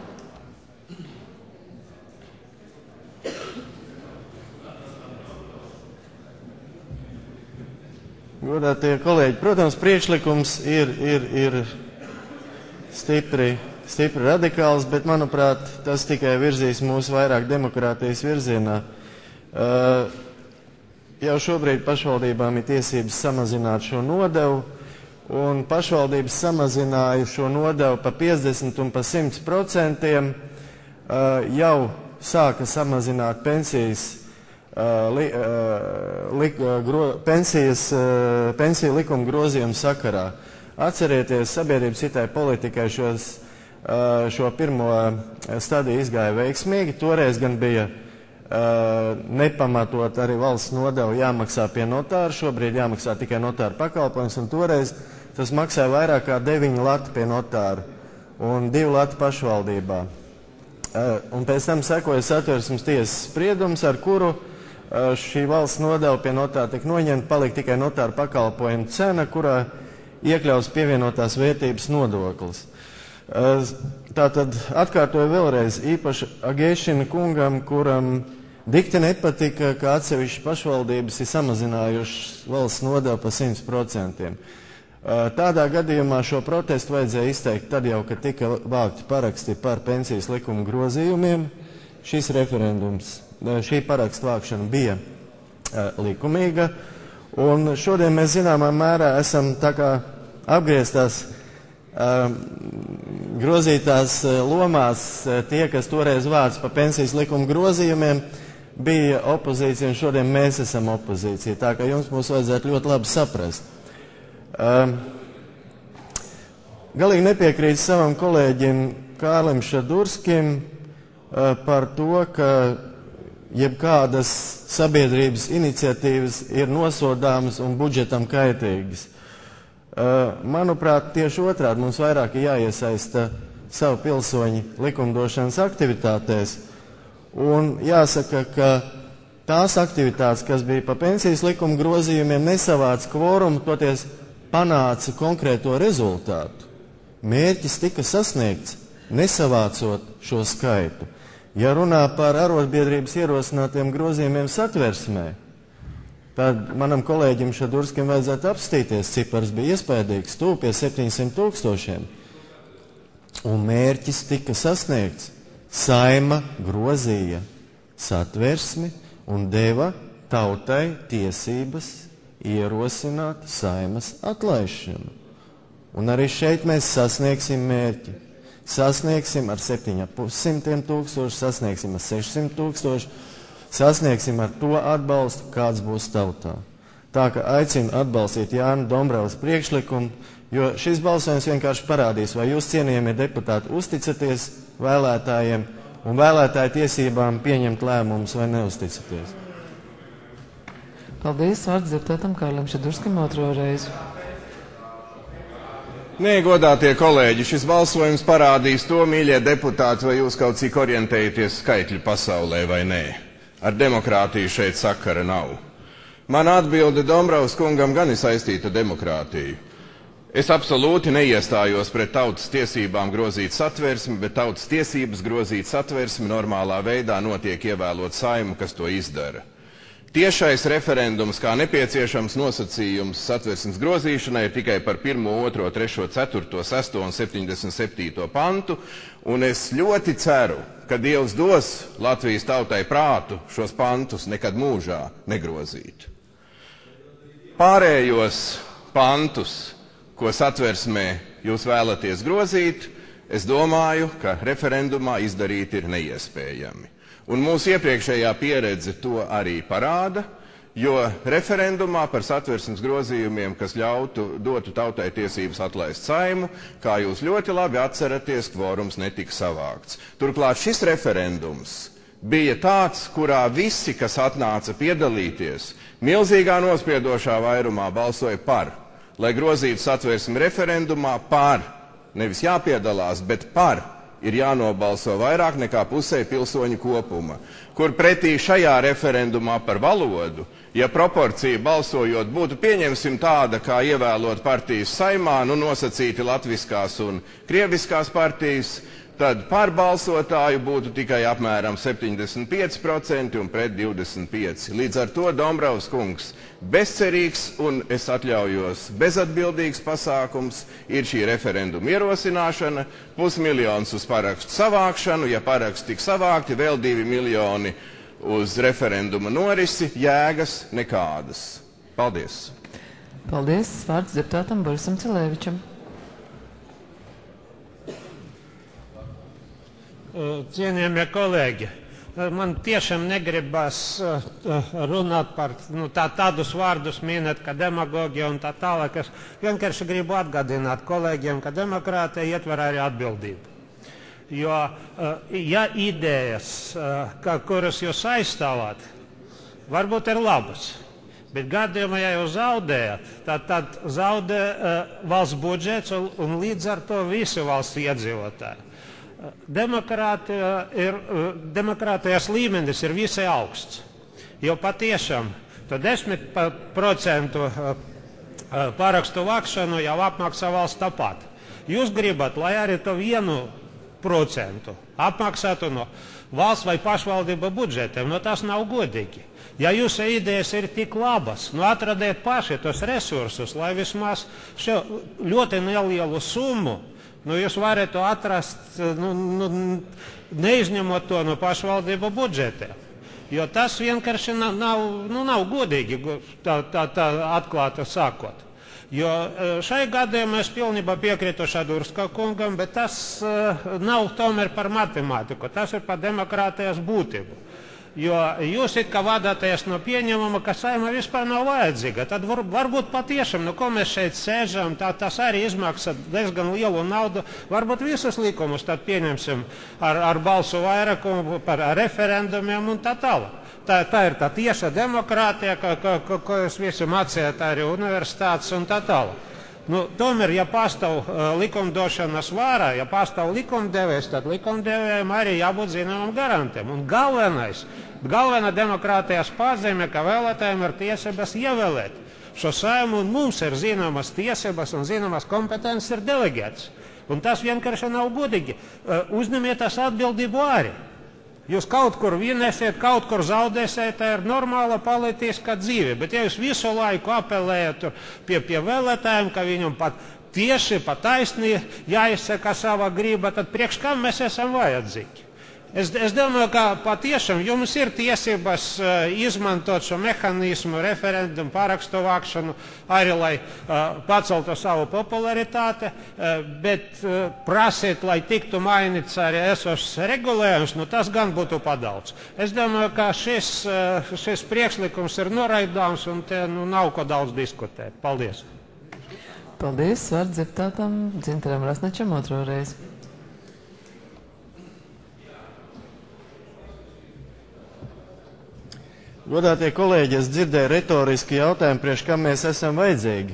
Godātie kolēģi, protams, priekšlikums ir stipri radikāls, bet, manuprāt, tas tikai virzīs mūs vairāk demokrātijas virzienā. Jau šobrīd pašvaldībām ir tiesības samazināt šo nodevu, un pašvaldības samazināja šo nodevu pa 50 un pa 100%, jau sāka samazināt pensijas, pensiju likuma grozījumu sakarā. Atcerieties, sabiedrības citai politikai šo pirmo stadiju izgāja veiksmīgi, toreiz gan bija nepamatot arī valsts nodevu jāmaksā pie notāra, šobrīd jāmaksā tikai notāra pakalpojums, un toreiz tas maksāja vairāk kā 9 lati pie notāra un 2 lati pašvaldībā. Un pēc tam sekoja Satversmes tiesas spriedums, ar kuru šī valsts nodeva pie notāra tika noņemta, palika tikai notāra pakalpojuma cena, kurā iekļauts pievienotās vērtības nodoklis. Tātad atkārtoju vēlreiz, īpaši Agēšina kungam, kuram dikti nepatika, ka atsevišķi pašvaldības ir samazinājušas valsts nodevu pa 100%. Tādā gadījumā šo protestu vajadzēja izteikt tad jau, kad tika vākti paraksti par pensijas likuma grozījumiem. Šis referendums, šī parakstu vākšana bija likumīga, un šodien mēs zināmā mērā esam tā kā apgrieztās grozītās lomās. Tie, kas toreiz vāc pa pensijas likuma grozījumiem, bija opozīcija, un šodien mēs esam opozīcija. Tā ka jums mūs vajadzētu ļoti labi saprast. Galīgi nepiekrīt savam kolēģim Kārlim Šadurskim par to, ka jebkādas sabiedrības iniciatīvas ir nosodāmas un budžetam kaitīgas. Manuprāt, tieši otrādi mums vairāk ir jāiesaista savu pilsoņu likumdošanas aktivitātēs. Un jāsaka, ka tās aktivitātes, kas bija pa pensijas likuma grozījumiem, nesavāca kvorumu, toties panāca konkrēto rezultātu. Mērķis tika sasniegts, nesavācot šo skaitu. Ja runā par arotbiedrības ierosinātiem grozījumiem Satversmē, tad manam kolēģim Šadurskim vajadzētu apstīties, cipars bija iespējīgs, tuvu pie 700 000. Un mērķis tika sasniegts. Saima grozīja Satversmi un deva tautai tiesības ierosināt Saimas atlaišanu. Un arī šeit mēs sasniegsim mērķi. Sasniegsim ar 700 000, sasniegsim ar 600 000, sasniegsim ar to atbalstu, kāds būs tautā. Tā ka aicinu atbalstīt Jāna Dombravas priekšlikumu, jo šis balsojums vienkārši parādīs, vai jūs, cienījamie deputāti, uzticaties vēlētājiem un vēlētāju tiesībām pieņemt lēmumus vai neusticaties. Paldies, vārds deputātam Kārlim Šadurskim otro reizi. Godātie kolēģi, šis balsojums parādīs to, mīļie deputāti, vai jūs kaut cik orientējaties skaitļu pasaulē vai nē. Ar demokrātiju šeit sakara nav. Mana atbilde Dombravas kungam gan ir saistīta demokrātiju. Es absolūti neiestājos pret tautas tiesībām grozīt Satversmi, bet tautas tiesības grozīt Satversmi normālā veidā notiek ievēlot Saimu, kas to izdara. Tiešais referendums kā nepieciešams nosacījums Satversmes grozīšanai ir tikai par 1., 2., 3., 4., 6. un 77. pantu, un es ļoti ceru, ka Dievs dos Latvijas tautai prātu šos pantus nekad mūžā negrozīt. Pārējos pantus, ko Satversmē jūs vēlaties grozīt, es domāju, ka referendumā izdarīt ir neiespējami. Un mūsu iepriekšējā pieredze to arī parāda, jo referendumā par Satversmes grozījumiem, kas dotu tautai tiesības atlaist Saimu, kā jūs ļoti labi atceraties, kvorums netika savākts. Turklāt šis referendums bija tāds, kurā visi, kas atnāca piedalīties, milzīgā nospiedošā vairumā balsoja par, lai grozītu Satversmi referendumā par, nevis jāpiedalās, bet par. Ir jānobalso vairāk nekā pusē pilsoņu kopuma, kur pretī šajā referendumā par valodu, ja proporcija balsojot būtu pieņemsim tāda, kā ievēlot partijas Saimā, nosacīti latviskās un krieviskās partijas, tad par balsotāju būtu tikai apmēram 75% un pret 25%. Līdz ar to Dombrovs kungs bezcerīgs un, es atļaujos, bezatbildīgs pasākums ir šī referenduma ierosināšana, 500 000 uz parakstu savākšanu, ja paraksti tik savākti, vēl 2 miljoni uz referenduma norisi, jēgas nekādas. Paldies! Paldies! Vārds deputātam Borisam Cilēvičam. Cienījamie kolēģi, man tiešām negribas runāt par tādus vārdus minēt, kā demagogija un tā tālāk. Es vienkārši gribu atgādināt kolēģiem, ka demokrātija ietver arī atbildību. Jo, ja idejas, kuras jūs aizstāvāt, varbūt ir labas, bet gadījumā, ja jūs zaudējat, tad zaudē valsts budžets un līdz ar to visi valsts iedzīvotāji. Demokrātijas līmenis ir visai augsts, jo patiešām to 10% parakstu vākšanu jau apmaksā valsts tāpat. Jūs gribat, lai arī to 1% apmaksātu no valsts vai pašvaldība budžetiem, tas nav godīgi. Ja jūsu idejas ir tik labas, atradiet paši tos resursus, lai vismaz šo ļoti nelielu summu jūs varētu atrast, neizņemot to no pašvaldību budžetiem. Jo tas vienkārši nav godīgi, tā atklāti sakot. Jo šai gadījumā es pilnībā piekrītu Šadurska kungam, bet tas nav tomēr par matemātiku, tas ir par demokrātijas būtību. Jo jūs it kā vadāties no pieņemuma, ka Saima vispār nav vajadzīga. Tad varbūt patiešām, ko mēs šeit sēžam, tas arī izmaksā diezgan lielu naudu. Varbūt visus likumus tad pieņemsim ar balsu vairākumu par referendumiem un tā tālāk. Tā ir tā tieša demokrātija, ko jūs visi mācījāt arī universitātes un tā tālāk. Tomēr, ja pastāv likumdošanas vara, ja pastāv likumdevējs, tad likumdevējiem arī jābūt zināmam garantiem. Un galvenā demokrātijas pazīme, ka vēlētājiem ir tiesības ievēlēt šo Saimu, un mums ir zināmas tiesības un zināmas kompetences ir deleģēts. Un tas vienkārši nav godīgi. Uzņemieties atbildību arī. Jūs kaut kur vienēsiet, kaut kur zaudēsiet, tā ir normāla politiska dzīve. Bet ja jūs visu laiku apelējat pie vēlētājiem, ka viņam pat tieši, pat taisnī jāizsaka sava griba, tad priekš kam mēs esam vajadzīgi? Es domāju, ka patiešām jums ir tiesības izmantot šo mehānismu, referendumu, parakstu vākšanu, arī lai paceltu savu popularitāti, bet prasīt, lai tiktu mainīts arī esošs regulējums, tas gan būtu padaudz. Es domāju, ka šis priekšlikums ir noraidāms un te nav ko daudz diskutēt. Paldies! Paldies! Vārds deputātam Dzintaram Rasnačam otro reizi. Godātie kolēģi, es dzirdēju retoriski jautājumu, priekš kam mēs esam vajadzīgi.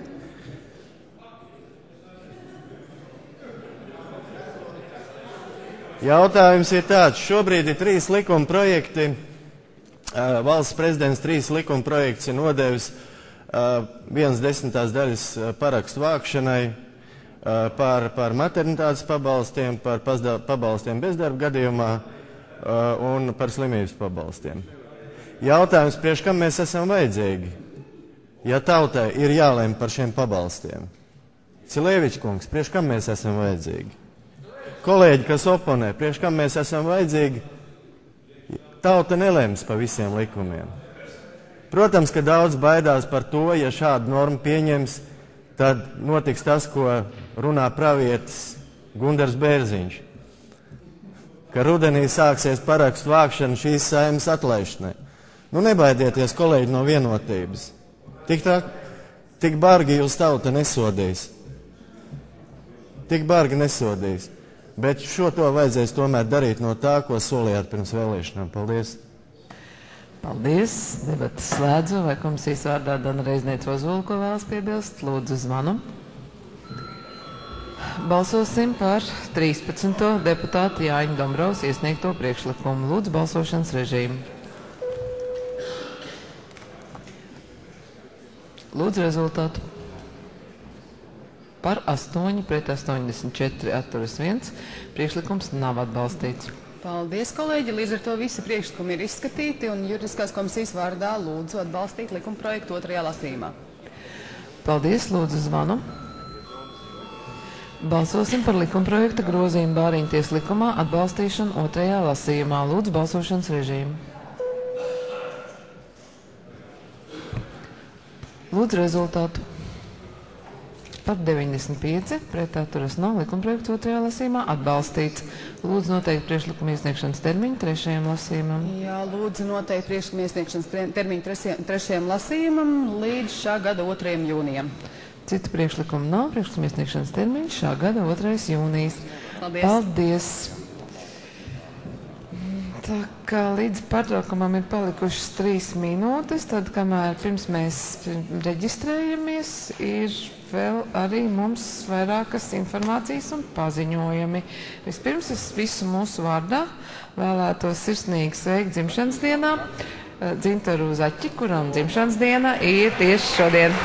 Jautājums ir tāds. Šobrīd ir 3 likuma projekti. Valsts prezidents 3 likuma projekts ir nodevis 1/10 daļas parakstu vākšanai par maternitātes pabalstiem, par pabalstiem bezdarba gadījumā un par slimības pabalstiem. Jautājums, priekš kam mēs esam vajadzīgi, ja tautai ir jālem par šiem pabalstiem? Cilēvičs kungs, priekš kam mēs esam vajadzīgi? Kolēģi, kas oponē, priekš kam mēs esam vajadzīgi? Tauta nelems pa visiem likumiem. Protams, ka daudz baidās par to, ja šādu normu pieņems, tad notiks tas, ko runā pravietis Gundars Bērziņš, ka rudenī sāksies parakstu vākšana šīs Saeimas atlaišanai. Nu, nebaidieties, kolēģi, no vienotības. Tik bargi jūs tauta nesodīs. Tik bargi nesodīs. Bet šo to vajadzēs tomēr darīt no tā, ko solījāt pirms vēlēšanām. Paldies! Paldies! Debatas slēdzu. Vai komisijas vārdā Dana Reizniece Ozola, ko vēlas piebilst? Lūdzu zvanu. Balsosim par 13. deputāta Jāņa Dombrovs iesniegto priekšlikumu. Lūdzu balsošanas režīmu. Lūdzu rezultātu. Par 8 pret 84 atturas 1. Priekšlikums nav atbalstīts. Paldies, kolēģi! Līdz ar to visi priekšlikumi ir izskatīti un juridiskās komisijas vārdā lūdzu atbalstīt likuma projektu 2. lasījumā. Paldies, lūdzu zvanu. Balsosim par likuma projekta grozījumu Bāriņtiesu likumā atbalstīšanu 2. lasījumā. Lūdzu balsošanas režīmu. Lūdzu rezultātu. Par 95 pret atturas nav likumprojekts 2. lasījumā atbalstīts. Lūdzu noteikt priekšlikuma iesniegšanas termiņu 3. lasījumam. Jā, lūdzu noteikt priekšlikuma iesniegšanas termiņu 3. lasījumam līdz šā gada 2. jūnijam. Citu priekšlikumu nav. Priekšlikuma iesniegšanas termiņš šā gada 2. jūnijas. Paldies! Paldies! Tā kā līdz pārtraukumam ir palikušas 3 minūtes, tad kamēr pirms mēs reģistrējamies, ir vēl arī mums vairākas informācijas un paziņojumi. Vispirms es visu mūsu vārdā vēlētos sirsnīgi sveikt dzimšanas dienā Dzintaru Zaķi, kuram dzimšanas diena ir tieši šodien.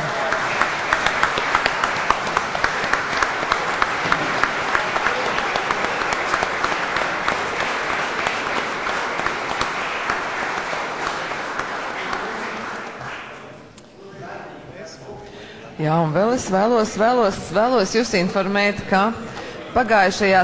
Jā, un vēl es vēlos jūs informēt, ka pagājušajā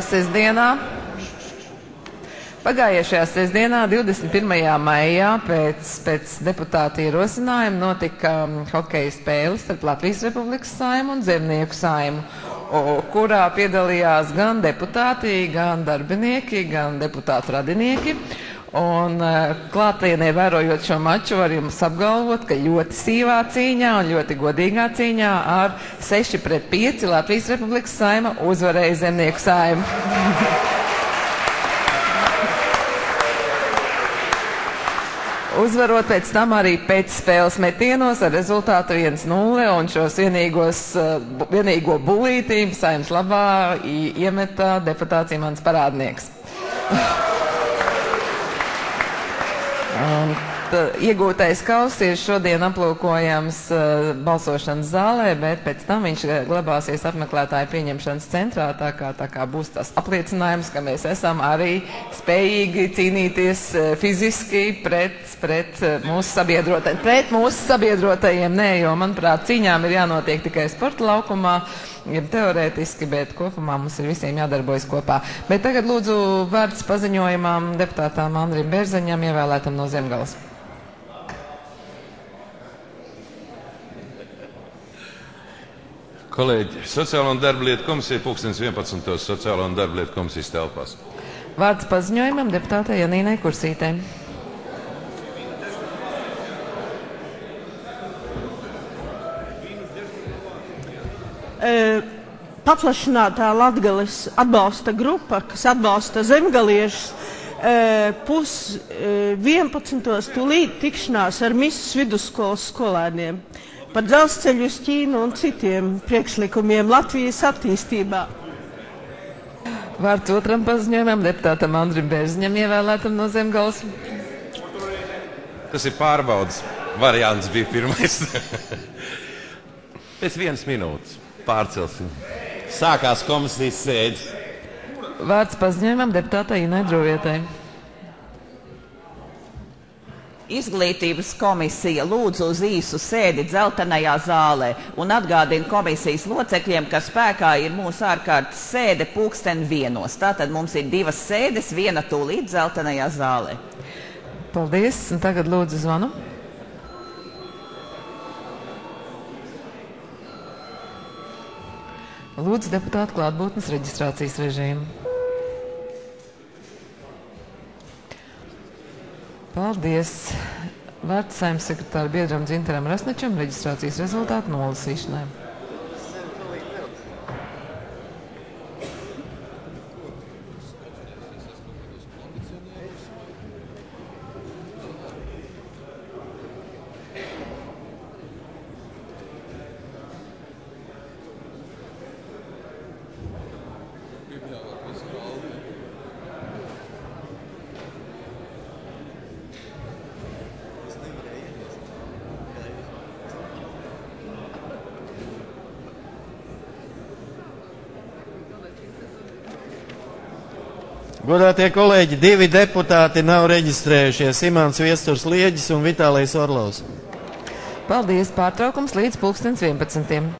sestdienā, 21. maijā, pēc deputāta ierosinājuma notika hokeja spēles starp Latvijas Republikas Saeimu un Zemnieku Saeimu, kurā piedalījās gan deputāti, gan darbinieki, gan deputātu radinieki. Un klātienē vērojot šo maču var jums apgalvot, ka ļoti sīvā cīņā un ļoti godīgā cīņā ar 6-5 Latvijas Republikas Saeima uzvarēja Zemnieku Saeimu. Uzvarot pēc tam arī pēc spēles metienos ar rezultātu 1-0 un šos vienīgo bulīti Saeimas labā iemeta deputāts Imants Parādnieks. Iegūtais kauss ir šodien aplūkojams balsošanas zālē, bet pēc tam viņš glabāsies apmeklētāju pieņemšanas centrā, tā kā būs tas apliecinājums, ka mēs esam arī spējīgi cīnīties fiziski pret mūsu sabiedrotajiem. Nē, jo, manuprāt, cīņām ir jānotiek tikai sporta laukumā, ir teorētiski, bet kopumā mums ir visiem jādarbojas kopā. Bet tagad lūdzu vārds paziņojumam deputātām Andrim Bērziņam, ievēlētam no Zemgales. Kolēģi, Sociālo un darba lietu komisija 11. Sociālo un darba lietu komisijas telpās. Vārds paziņojumam deputātei Janīnai Kursītei. Paplašinātā Latgales atbalsta grupa, kas atbalsta zemgaliešus, 10:11 tūlīt tikšanās ar Misas vidusskolas skolēniem par dzelzceļu uz Ķīnu un citiem priekšlikumiem Latvijas attīstībā. Vārds otram paziņojumam deputātam Andrim Bērziņam, ievēlētam no Zemgales. Tas ir pārbaudas variants, bija pirmais. Pēc 1 minūtes pārcelsim. Sākās komisijas sēdes. Vārds paziņojumam deputātai Inai Druvietai. Izglītības komisija lūdz uz īsu sēdi dzeltenajā zālē un atgādina komisijas locekļiem, ka spēkā ir mūsu ārkārtas sēde 1:00. Tātad mums ir 2 sēdes, viena tūlīt dzeltenajā zālē. Paldies, un tagad lūdzu zvanu. Lūdzu deputātu klātbūtnes reģistrācijas režīmu. Paldies. Vārds Saeimas sekretāra biedram Dzintaram Rasnečam reģistrācijas rezultātu nolasīšanai. Godātie kolēģi, 2 deputāti nav reģistrējušies - Imants Viesturs Lieģis un Vitālijs Orlovs. Paldies, pārtraukums līdz 11:00.